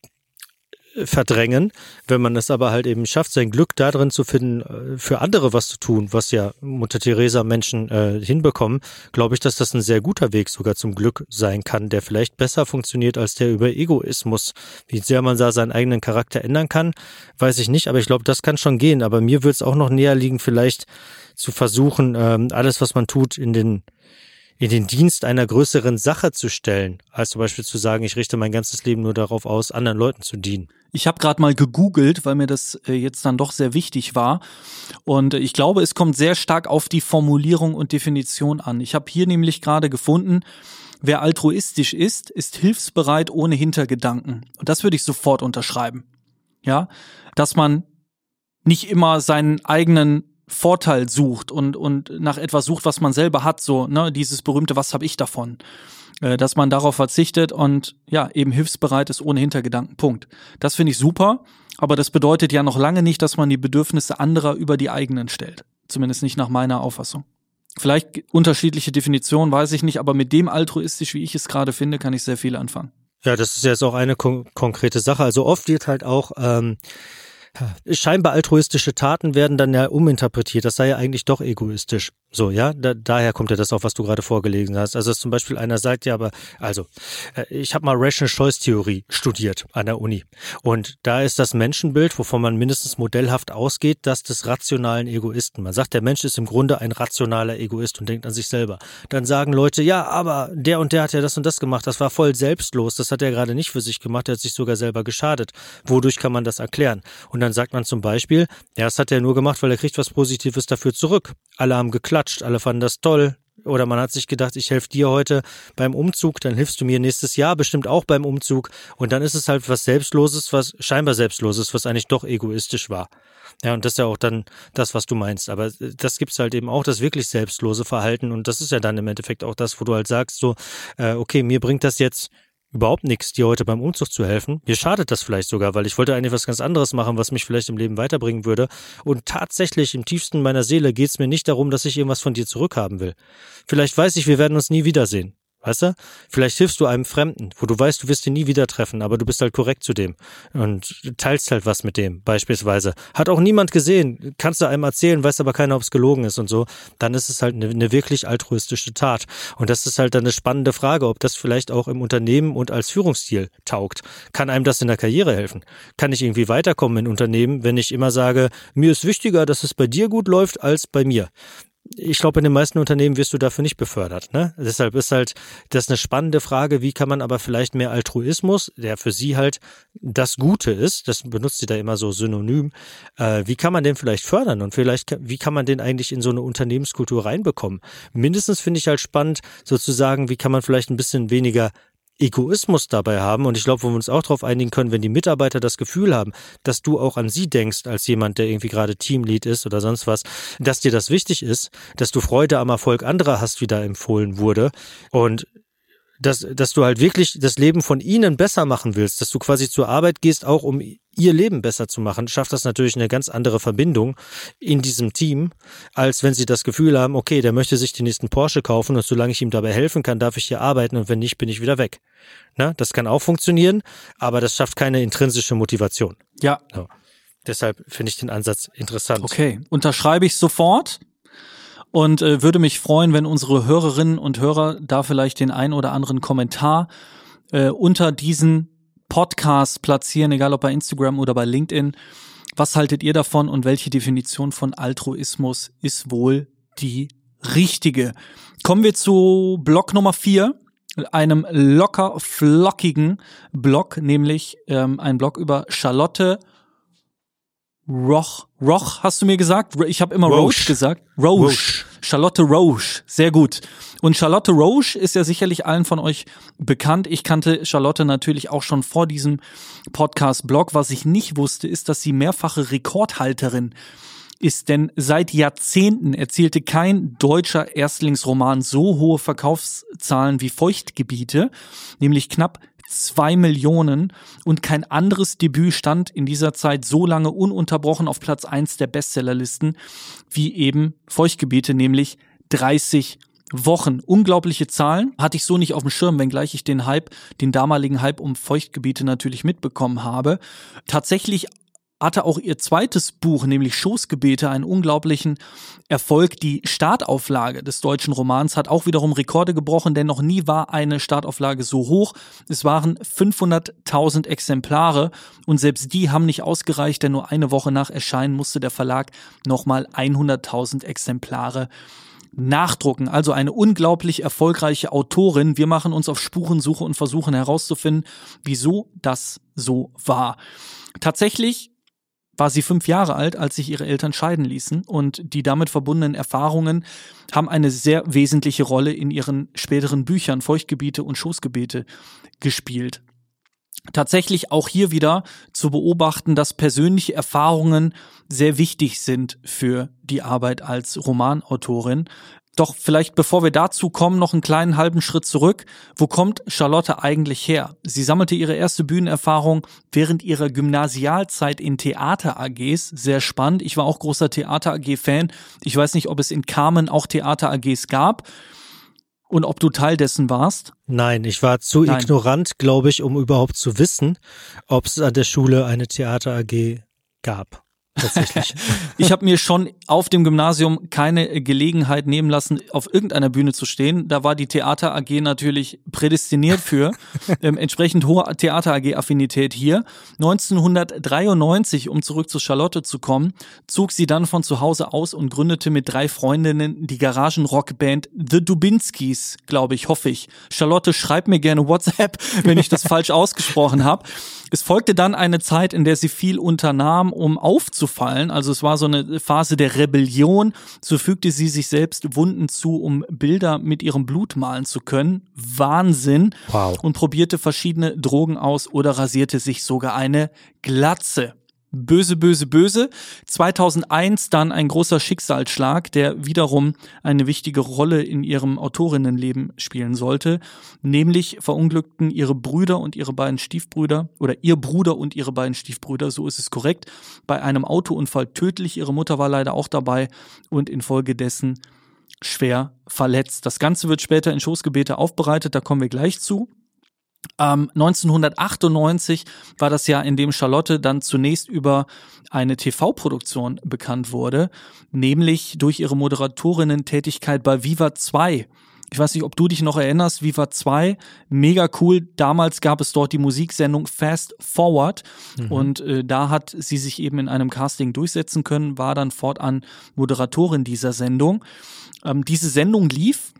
Speaker 1: verdrängen. Wenn man es aber halt eben schafft, sein Glück darin zu finden, für andere was zu tun, was ja Mutter Teresa Menschen äh, hinbekommen, glaube ich, dass das ein sehr guter Weg sogar zum Glück sein kann, der vielleicht besser funktioniert als der über Egoismus. Wie sehr man da seinen eigenen Charakter ändern kann, weiß ich nicht, aber ich glaube, das kann schon gehen. Aber mir würde es auch noch näher liegen, vielleicht zu versuchen, ähm, alles, was man tut, in den in den Dienst einer größeren Sache zu stellen, als zum Beispiel zu sagen, ich richte mein ganzes Leben nur darauf aus, anderen Leuten zu dienen.
Speaker 2: Ich habe gerade mal gegoogelt, weil mir das äh, jetzt dann doch sehr wichtig war. Und äh, ich glaube, es kommt sehr stark auf die Formulierung und Definition an. Ich habe hier nämlich gerade gefunden, wer altruistisch ist, ist hilfsbereit ohne Hintergedanken. Und das würde ich sofort unterschreiben. Ja, dass man nicht immer seinen eigenen Vorteil sucht und und nach etwas sucht, was man selber hat, so, ne, dieses berühmte, was habe ich davon? Äh, dass man darauf verzichtet und ja, eben hilfsbereit ist ohne Hintergedanken. Punkt. Das finde ich super, aber das bedeutet ja noch lange nicht, dass man die Bedürfnisse anderer über die eigenen stellt. Zumindest nicht nach meiner Auffassung. Vielleicht unterschiedliche Definitionen, weiß ich nicht, aber mit dem altruistisch, wie ich es gerade finde, kann ich sehr viel anfangen.
Speaker 1: Ja, das ist jetzt auch eine kon- konkrete Sache. Also oft wird halt auch ähm Scheinbar altruistische Taten werden dann ja uminterpretiert. Das sei ja eigentlich doch egoistisch. So, ja, da, daher kommt ja das auf, was du gerade vorgelesen hast. Also, dass zum Beispiel einer sagt, ja, aber, also, ich habe mal Rational Choice Theory studiert an der Uni. Und da ist das Menschenbild, wovon man mindestens modellhaft ausgeht, das des rationalen Egoisten. Man sagt, der Mensch ist im Grunde ein rationaler Egoist und denkt an sich selber. Dann sagen Leute, ja, aber der und der hat ja das und das gemacht. Das war voll selbstlos. Das hat er gerade nicht für sich gemacht. Er hat sich sogar selber geschadet. Wodurch kann man das erklären? Und dann sagt man zum Beispiel, ja, das hat er nur gemacht, weil er kriegt was Positives dafür zurück. Alle haben geklatscht, alle fanden das toll. Oder man hat sich gedacht, ich helfe dir heute beim Umzug, dann hilfst du mir nächstes Jahr bestimmt auch beim Umzug. Und dann ist es halt was Selbstloses, was scheinbar Selbstloses, was eigentlich doch egoistisch war. Ja, und das ist ja auch dann das, was du meinst. Aber das gibt's halt eben auch, das wirklich selbstlose Verhalten. Und das ist ja dann im Endeffekt auch das, wo du halt sagst, so, äh, okay, mir bringt das jetzt überhaupt nichts, dir heute beim Umzug zu helfen. Mir schadet das vielleicht sogar, weil ich wollte eigentlich was ganz anderes machen, was mich vielleicht im Leben weiterbringen würde. Und tatsächlich im tiefsten meiner Seele geht es mir nicht darum, dass ich irgendwas von dir zurückhaben will. Vielleicht weiß ich, wir werden uns nie wiedersehen. Weißt du? Vielleicht hilfst du einem Fremden, wo du weißt, du wirst ihn nie wieder treffen, aber du bist halt korrekt zu dem und teilst halt was mit dem, beispielsweise. Hat auch niemand gesehen, kannst du einem erzählen, weiß aber keiner, ob es gelogen ist und so. Dann ist es halt eine, eine wirklich altruistische Tat. Und das ist halt dann eine spannende Frage, ob das vielleicht auch im Unternehmen und als Führungsstil taugt. Kann einem das in der Karriere helfen? Kann ich irgendwie weiterkommen in Unternehmen, wenn ich immer sage, mir ist wichtiger, dass es bei dir gut läuft, als bei mir? Ich glaube, in den meisten Unternehmen wirst du dafür nicht befördert, ne? Deshalb ist halt das eine spannende Frage, wie kann man aber vielleicht mehr Altruismus, der für sie halt das Gute ist, das benutzt sie da immer so synonym, äh, wie kann man den vielleicht fördern und vielleicht, wie kann man den eigentlich in so eine Unternehmenskultur reinbekommen? Mindestens finde ich halt spannend, sozusagen, wie kann man vielleicht ein bisschen weniger Egoismus dabei haben, und ich glaube, wo wir uns auch darauf einigen können, wenn die Mitarbeiter das Gefühl haben, dass du auch an sie denkst, als jemand, der irgendwie gerade Teamlead ist oder sonst was, dass dir das wichtig ist, dass du Freude am Erfolg anderer hast, wie da empfohlen wurde, und dass, dass du halt wirklich das Leben von ihnen besser machen willst, dass du quasi zur Arbeit gehst, auch um ihr Leben besser zu machen, schafft das natürlich eine ganz andere Verbindung in diesem Team, als wenn sie das Gefühl haben, okay, der möchte sich den nächsten Porsche kaufen und solange ich ihm dabei helfen kann, darf ich hier arbeiten und wenn nicht, bin ich wieder weg. Na, das kann auch funktionieren, aber das schafft keine intrinsische Motivation.
Speaker 2: Ja.
Speaker 1: So. Deshalb finde ich den Ansatz interessant.
Speaker 2: Okay, unterschreibe ich sofort. Und äh, würde mich freuen, wenn unsere Hörerinnen und Hörer da vielleicht den ein oder anderen Kommentar äh, unter diesen Podcast platzieren, egal ob bei Instagram oder bei LinkedIn. Was haltet ihr davon und welche Definition von Altruismus ist wohl die richtige? Kommen wir zu Block Nummer vier, einem locker flockigen Blog, nämlich ähm, ein Blog über Charlotte Roch, Roch, hast du mir gesagt? Ich habe immer Roche, Roche gesagt. Roche. Roche. Charlotte Roche, sehr gut. Und Charlotte Roche ist ja sicherlich allen von euch bekannt. Ich kannte Charlotte natürlich auch schon vor diesem Podcast-Blog. Was ich nicht wusste, ist, dass sie mehrfache Rekordhalterin ist, denn seit Jahrzehnten erzielte kein deutscher Erstlingsroman so hohe Verkaufszahlen wie Feuchtgebiete, nämlich knapp zwei Millionen, und kein anderes Debüt stand in dieser Zeit so lange ununterbrochen auf Platz eins der Bestsellerlisten wie eben Feuchtgebiete, nämlich dreißig Wochen. Unglaubliche Zahlen, hatte ich so nicht auf dem Schirm, wenngleich ich den Hype, den damaligen Hype um Feuchtgebiete natürlich mitbekommen habe. Tatsächlich hatte auch ihr zweites Buch, nämlich Schoßgebete, einen unglaublichen Erfolg. Die Startauflage des deutschen Romans hat auch wiederum Rekorde gebrochen, denn noch nie war eine Startauflage so hoch. Es waren fünfhunderttausend Exemplare und selbst die haben nicht ausgereicht, denn nur eine Woche nach Erscheinen musste der Verlag nochmal hunderttausend Exemplare nachdrucken. Also eine unglaublich erfolgreiche Autorin. Wir machen uns auf Spurensuche und versuchen herauszufinden, wieso das so war. Tatsächlich war sie fünf Jahre alt, als sich ihre Eltern scheiden ließen, und die damit verbundenen Erfahrungen haben eine sehr wesentliche Rolle in ihren späteren Büchern Feuchtgebiete und Schoßgebete gespielt. Tatsächlich auch hier wieder zu beobachten, dass persönliche Erfahrungen sehr wichtig sind für die Arbeit als Romanautorin. Doch vielleicht, bevor wir dazu kommen, noch einen kleinen halben Schritt zurück. Wo kommt Charlotte eigentlich her? Sie sammelte ihre erste Bühnenerfahrung während ihrer Gymnasialzeit in Theater-A Gs. Sehr spannend. Ich war auch großer Theater-A G-Fan. Ich weiß nicht, ob es in Carmen auch Theater-A Gs gab und ob du Teil dessen warst.
Speaker 1: Nein, ich war zu
Speaker 2: Nein.
Speaker 1: ignorant, glaube ich, um überhaupt zu wissen, ob es an der Schule eine Theater-A G gab. Tatsächlich.
Speaker 2: Ich habe mir schon auf dem Gymnasium keine Gelegenheit nehmen lassen, auf irgendeiner Bühne zu stehen. Da war die Theater A G natürlich prädestiniert für. ähm, entsprechend hohe Theater A G-Affinität hier. neunzehnhundertdreiundneunzig, um zurück zu Charlotte zu kommen, zog sie dann von zu Hause aus und gründete mit drei Freundinnen die Garagenrockband The Dubinskis, glaube ich, hoffe ich. Charlotte, schreib mir gerne WhatsApp, wenn ich das falsch ausgesprochen habe. Es folgte dann eine Zeit, in der sie viel unternahm, um aufzufallen. Also es war so eine Phase der Rebellion. So fügte sie sich selbst Wunden zu, um Bilder mit ihrem Blut malen zu können. Wahnsinn.
Speaker 1: Wow.
Speaker 2: Und probierte verschiedene Drogen aus oder rasierte sich sogar eine Glatze. Böse, böse, böse. zweitausendeins dann ein großer Schicksalsschlag, der wiederum eine wichtige Rolle in ihrem Autorinnenleben spielen sollte. Nämlich verunglückten ihre Brüder und ihre beiden Stiefbrüder oder ihr Bruder und ihre beiden Stiefbrüder, so ist es korrekt, bei einem Autounfall tödlich. Ihre Mutter war leider auch dabei und infolgedessen schwer verletzt. Das Ganze wird später in Schoßgebete aufbereitet, da kommen wir gleich zu. Ähm, neunzehnhundertachtundneunzig war das Jahr, in dem Charlotte dann zunächst über eine T V-Produktion bekannt wurde, nämlich durch ihre Moderatorinnen-Tätigkeit bei Viva zwei. Ich weiß nicht, ob du dich noch erinnerst, Viva zwei, mega cool. Damals gab es dort die Musiksendung Fast Forward mhm. und äh, da hat sie sich eben in einem Casting durchsetzen können, war dann fortan Moderatorin dieser Sendung. Ähm, diese Sendung lief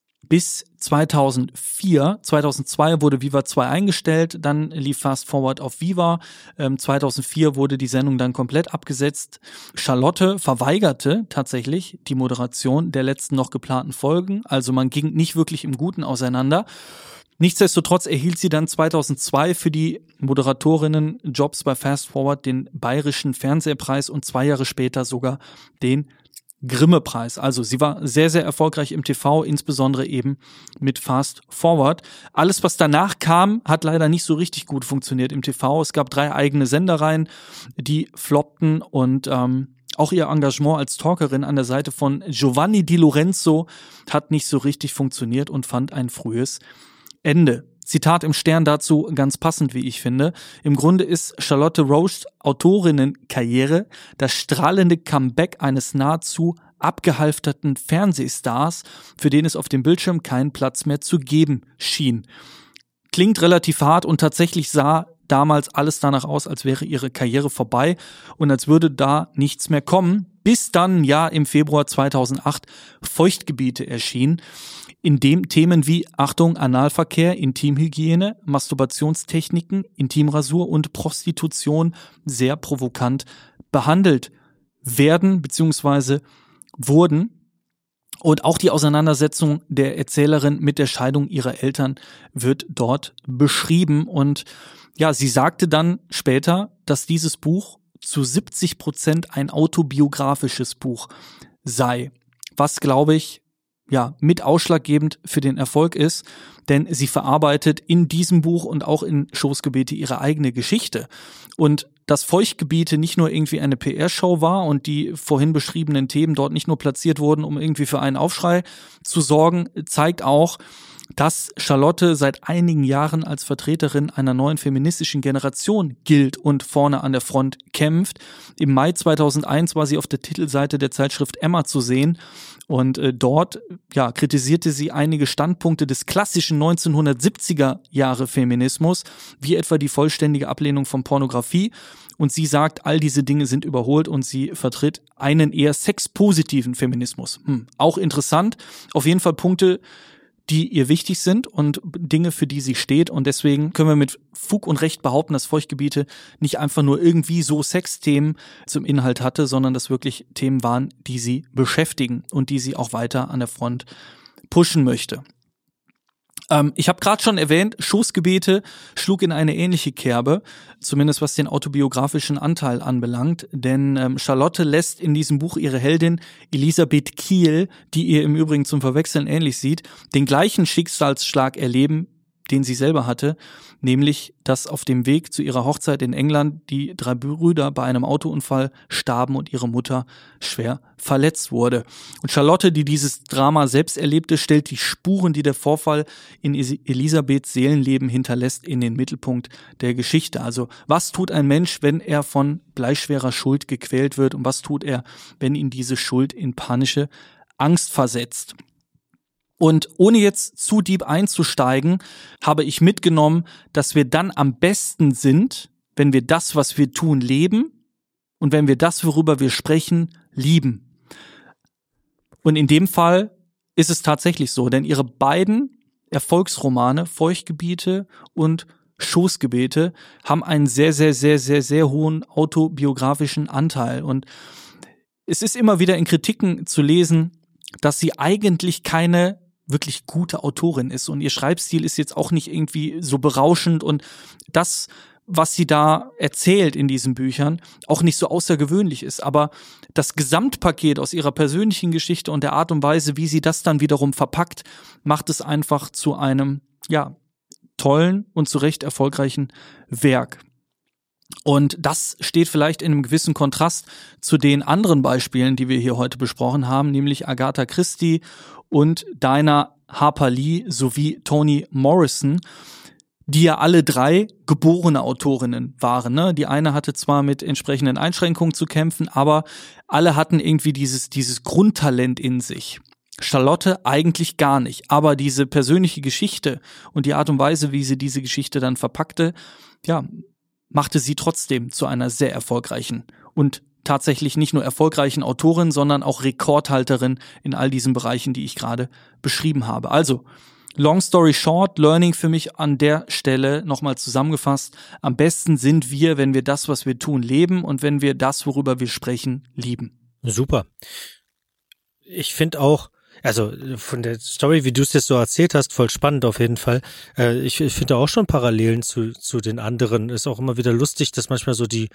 Speaker 2: bis zweitausendvier. zweitausendzwei wurde Viva zwei eingestellt, dann lief Fast Forward auf Viva. Ähm, zweitausendvier wurde die Sendung dann komplett abgesetzt. Charlotte verweigerte tatsächlich die Moderation der letzten noch geplanten Folgen. Also man ging nicht wirklich im Guten auseinander. Nichtsdestotrotz erhielt sie dann zweitausendzwei für die Moderatorinnen-Jobs bei Fast Forward den Bayerischen Fernsehpreis und zwei Jahre später sogar den Grimme-Preis. Also sie war sehr, sehr erfolgreich im T V, insbesondere eben mit Fast Forward. Alles, was danach kam, hat leider nicht so richtig gut funktioniert im T V. Es gab drei eigene Sendereien, die floppten und ähm, auch ihr Engagement als Talkerin an der Seite von Giovanni Di Lorenzo hat nicht so richtig funktioniert und fand ein frühes Ende. Zitat im Stern dazu ganz passend, wie ich finde. Im Grunde ist Charlotte Roches Autorinnenkarriere das strahlende Comeback eines nahezu abgehalfterten Fernsehstars, für den es auf dem Bildschirm keinen Platz mehr zu geben schien. Klingt relativ hart und tatsächlich sah damals alles danach aus, als wäre ihre Karriere vorbei und als würde da nichts mehr kommen, bis dann ja im Februar zweitausendacht Feuchtgebiete erschienen, in dem Themen wie, Achtung, Analverkehr, Intimhygiene, Masturbationstechniken, Intimrasur und Prostitution sehr provokant behandelt werden bzw. wurden. Und auch die Auseinandersetzung der Erzählerin mit der Scheidung ihrer Eltern wird dort beschrieben. Und ja, sie sagte dann später, dass dieses Buch zu siebzig Prozent ein autobiografisches Buch sei. Was, glaube ich, ja, mit ausschlaggebend für den Erfolg ist, denn sie verarbeitet in diesem Buch und auch in Schoßgebete ihre eigene Geschichte. Und dass Feuchtgebiete nicht nur irgendwie eine P R-Show war und die vorhin beschriebenen Themen dort nicht nur platziert wurden, um irgendwie für einen Aufschrei zu sorgen, zeigt auch, dass Charlotte seit einigen Jahren als Vertreterin einer neuen feministischen Generation gilt und vorne an der Front kämpft. Im Mai zweitausendeins war sie auf der Titelseite der Zeitschrift Emma zu sehen und äh, dort ja, kritisierte sie einige Standpunkte des klassischen neunzehnhundertsiebziger Jahre Feminismus, wie etwa die vollständige Ablehnung von Pornografie. Und sie sagt, all diese Dinge sind überholt und sie vertritt einen eher sexpositiven Feminismus. Hm, auch interessant. Auf jeden Fall Punkte, die ihr wichtig sind und Dinge, für die sie steht. Und deswegen können wir mit Fug und Recht behaupten, dass Feuchtgebiete nicht einfach nur irgendwie so Sexthemen zum Inhalt hatte, sondern dass wirklich Themen waren, die sie beschäftigen und die sie auch weiter an der Front pushen möchte. Ähm, ich habe gerade schon erwähnt, Schoßgebete schlug in eine ähnliche Kerbe, zumindest was den autobiografischen Anteil anbelangt, denn ähm, Charlotte lässt in diesem Buch ihre Heldin Elisabeth Kiel, die ihr im Übrigen zum Verwechseln ähnlich sieht, den gleichen Schicksalsschlag erleben den sie selber hatte, nämlich, dass auf dem Weg zu ihrer Hochzeit in England die drei Brüder bei einem Autounfall starben und ihre Mutter schwer verletzt wurde. Und Charlotte, die dieses Drama selbst erlebte, stellt die Spuren, die der Vorfall in Elisabeths Seelenleben hinterlässt, in den Mittelpunkt der Geschichte. Also, was tut ein Mensch, wenn er von bleischwerer Schuld gequält wird, und was tut er, wenn ihn diese Schuld in panische Angst versetzt? Und ohne jetzt zu deep einzusteigen, habe ich mitgenommen, dass wir dann am besten sind, wenn wir das, was wir tun, leben und wenn wir das, worüber wir sprechen, lieben. Und in dem Fall ist es tatsächlich so, denn ihre beiden Erfolgsromane, Feuchtgebiete und Schoßgebete, haben einen sehr, sehr, sehr, sehr, sehr hohen autobiografischen Anteil. Und es ist immer wieder in Kritiken zu lesen, dass sie eigentlich keine wirklich gute Autorin ist und ihr Schreibstil ist jetzt auch nicht irgendwie so berauschend und das, was sie da erzählt in diesen Büchern, auch nicht so außergewöhnlich ist. Aber das Gesamtpaket aus ihrer persönlichen Geschichte und der Art und Weise, wie sie das dann wiederum verpackt, macht es einfach zu einem, ja, tollen und zu Recht erfolgreichen Werk. Und das steht vielleicht in einem gewissen Kontrast zu den anderen Beispielen, die wir hier heute besprochen haben, nämlich Agatha Christie und Diana Harper Lee sowie Toni Morrison, die ja alle drei geborene Autorinnen waren. Ne? Die eine hatte zwar mit entsprechenden Einschränkungen zu kämpfen, aber alle hatten irgendwie dieses, dieses Grundtalent in sich. Charlotte eigentlich gar nicht, aber diese persönliche Geschichte und die Art und Weise, wie sie diese Geschichte dann verpackte, ja, machte sie trotzdem zu einer sehr erfolgreichen und tatsächlich nicht nur erfolgreichen Autorin, sondern auch Rekordhalterin in all diesen Bereichen, die ich gerade beschrieben habe. Also, long story short, Learning für mich an der Stelle nochmal zusammengefasst. Am besten sind wir, wenn wir das, was wir tun, leben und wenn wir das, worüber wir sprechen, lieben.
Speaker 1: Super. Ich finde auch, also von der Story, wie du es jetzt so erzählt hast, voll spannend auf jeden Fall. Äh, ich ich finde auch schon Parallelen zu zu den anderen. Ist auch immer wieder lustig, dass manchmal so die,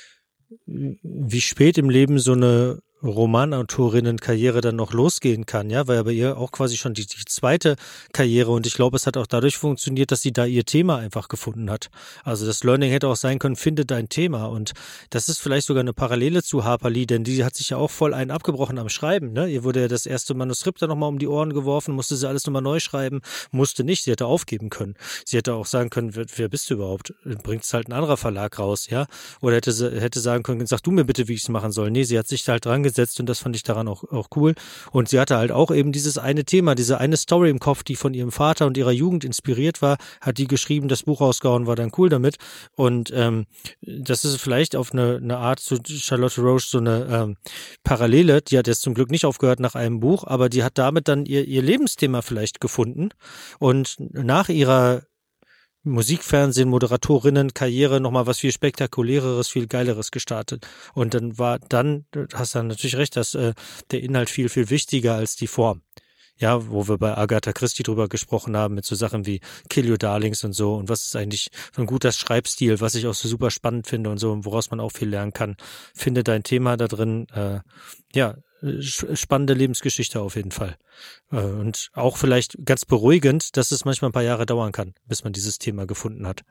Speaker 1: wie spät im Leben so eine Romanautorinnenkarriere dann noch losgehen kann, ja, weil ja bei ihr auch quasi schon die, die zweite Karriere und ich glaube, es hat auch dadurch funktioniert, dass sie da ihr Thema einfach gefunden hat. Also das Learning hätte auch sein können, finde dein Thema und das ist vielleicht sogar eine Parallele zu Harper Lee, denn die hat sich ja auch voll einen abgebrochen am Schreiben, ne? Ihr wurde ja das erste Manuskript dann nochmal um die Ohren geworfen, musste sie alles nochmal neu schreiben, musste nicht, sie hätte aufgeben können. Sie hätte auch sagen können, wer, wer bist du überhaupt? Bringt es halt ein anderer Verlag raus, ja? Oder hätte sie, hätte sagen können, sag du mir bitte, wie ich es machen soll. Nee, sie hat sich da halt dran gesetzt und das fand ich daran auch, auch cool. Und sie hatte halt auch eben dieses eine Thema, diese eine Story im Kopf, die von ihrem Vater und ihrer Jugend inspiriert war, hat die geschrieben, das Buch rausgehauen, war dann cool damit. Und ähm, das ist vielleicht auf eine, eine Art zu Charlotte Roche so eine ähm, Parallele, die hat jetzt zum Glück nicht aufgehört nach einem Buch, aber die hat damit dann ihr, ihr Lebensthema vielleicht gefunden und nach ihrer Musik, Fernsehen, Moderatorinnen, Karriere, nochmal was viel Spektakuläreres, viel Geileres gestartet. Und dann war dann, du hast dann natürlich recht, dass äh, der Inhalt viel, viel wichtiger als die Form. Ja, wo wir bei Agatha Christie drüber gesprochen haben, mit so Sachen wie Kill Your Darlings und so. Und was ist eigentlich so ein guter Schreibstil, was ich auch so super spannend finde und so, und woraus man auch viel lernen kann. Finde dein Thema da drin, äh, ja, spannende Lebensgeschichte auf jeden Fall. Und auch vielleicht ganz beruhigend, dass es manchmal ein paar Jahre dauern kann, bis man dieses Thema gefunden hat.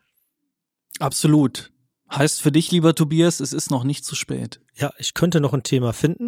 Speaker 2: Absolut. Heißt für dich, lieber Tobias, es ist noch nicht zu spät.
Speaker 1: Ja, ich könnte noch ein Thema finden.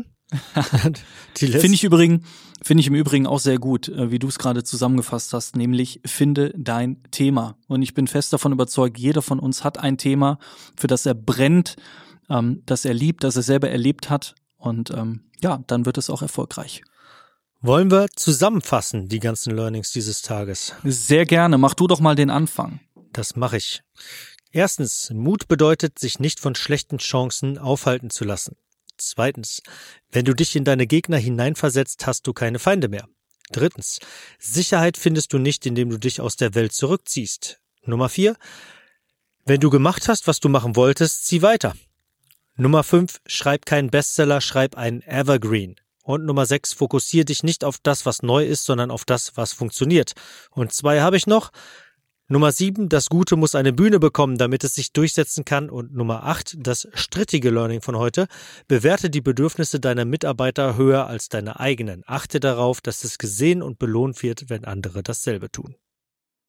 Speaker 2: Finde ich übrigens, finde ich im Übrigen auch sehr gut, wie du es gerade zusammengefasst hast, nämlich finde dein Thema. Und ich bin fest davon überzeugt, jeder von uns hat ein Thema, für das er brennt, ähm, das er liebt, das er selber erlebt hat. Und ähm, ja, dann wird es auch erfolgreich.
Speaker 1: Wollen wir zusammenfassen, die ganzen Learnings dieses Tages?
Speaker 2: Sehr gerne. Mach du doch mal den Anfang.
Speaker 1: Das mache ich. Erstens, Mut bedeutet, sich nicht von schlechten Chancen aufhalten zu lassen. Zweitens, wenn du dich in deine Gegner hineinversetzt, hast du keine Feinde mehr. Drittens, Sicherheit findest du nicht, indem du dich aus der Welt zurückziehst. Nummer vier, wenn du gemacht hast, was du machen wolltest, zieh weiter. Nummer fünf, schreib keinen Bestseller, schreib einen Evergreen. Und Nummer sechs, fokussiere dich nicht auf das, was neu ist, sondern auf das, was funktioniert. Und zwei habe ich noch. Nummer sieben, das Gute muss eine Bühne bekommen, damit es sich durchsetzen kann. Und Nummer acht, das strittige Learning von heute, bewerte die Bedürfnisse deiner Mitarbeiter höher als deine eigenen. Achte darauf, dass es gesehen und belohnt wird, wenn andere dasselbe tun.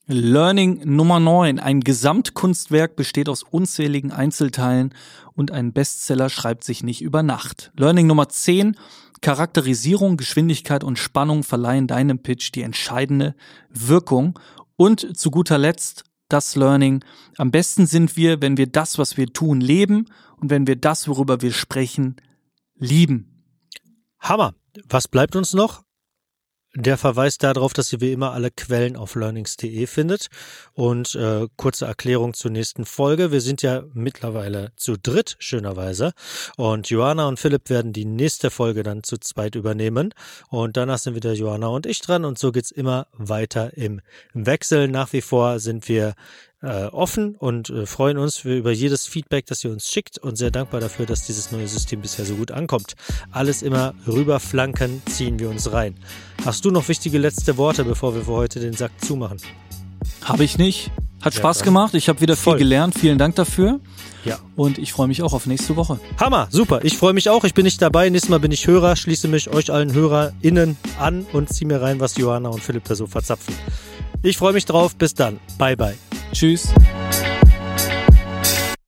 Speaker 2: Learning Nummer neun. Ein Gesamtkunstwerk besteht aus unzähligen Einzelteilen und ein Bestseller schreibt sich nicht über Nacht. Learning Nummer zehn. Charakterisierung, Geschwindigkeit und Spannung verleihen deinem Pitch die entscheidende Wirkung. Und zu guter Letzt das Learning. Am besten sind wir, wenn wir das, was wir tun, leben und wenn wir das, worüber wir sprechen, lieben.
Speaker 1: Hammer. Was bleibt uns noch? Der Verweis darauf, dass ihr wie immer alle Quellen auf learnings punkt de findet. Und äh, kurze Erklärung zur nächsten Folge. Wir sind ja mittlerweile zu dritt, schönerweise. Und Joanna und Philipp werden die nächste Folge dann zu zweit übernehmen. Und danach sind wieder Joanna und ich dran. Und so geht's immer weiter im Wechsel. Nach wie vor sind wir äh, offen und äh, freuen uns für, über jedes Feedback, das ihr uns schickt. Und sehr dankbar dafür, dass dieses neue System bisher so gut ankommt. Alles immer rüberflanken, ziehen wir uns rein. Hast du noch wichtige letzte Worte, bevor wir für heute den Sack zumachen?
Speaker 2: Habe ich nicht. Hat
Speaker 1: Ja,
Speaker 2: Spaß
Speaker 1: dann.
Speaker 2: gemacht. Ich habe wieder
Speaker 1: Voll.
Speaker 2: viel gelernt. Vielen Dank dafür.
Speaker 1: Ja.
Speaker 2: Und ich freue mich auch auf nächste Woche.
Speaker 1: Hammer, super. Ich freue mich auch. Ich bin nicht dabei. Nächstes Mal bin ich Hörer, schließe mich euch allen HörerInnen an und ziehe mir rein, was Joanna und Philipp da so verzapfen. Ich freue mich drauf. Bis dann. Bye, bye.
Speaker 2: Tschüss.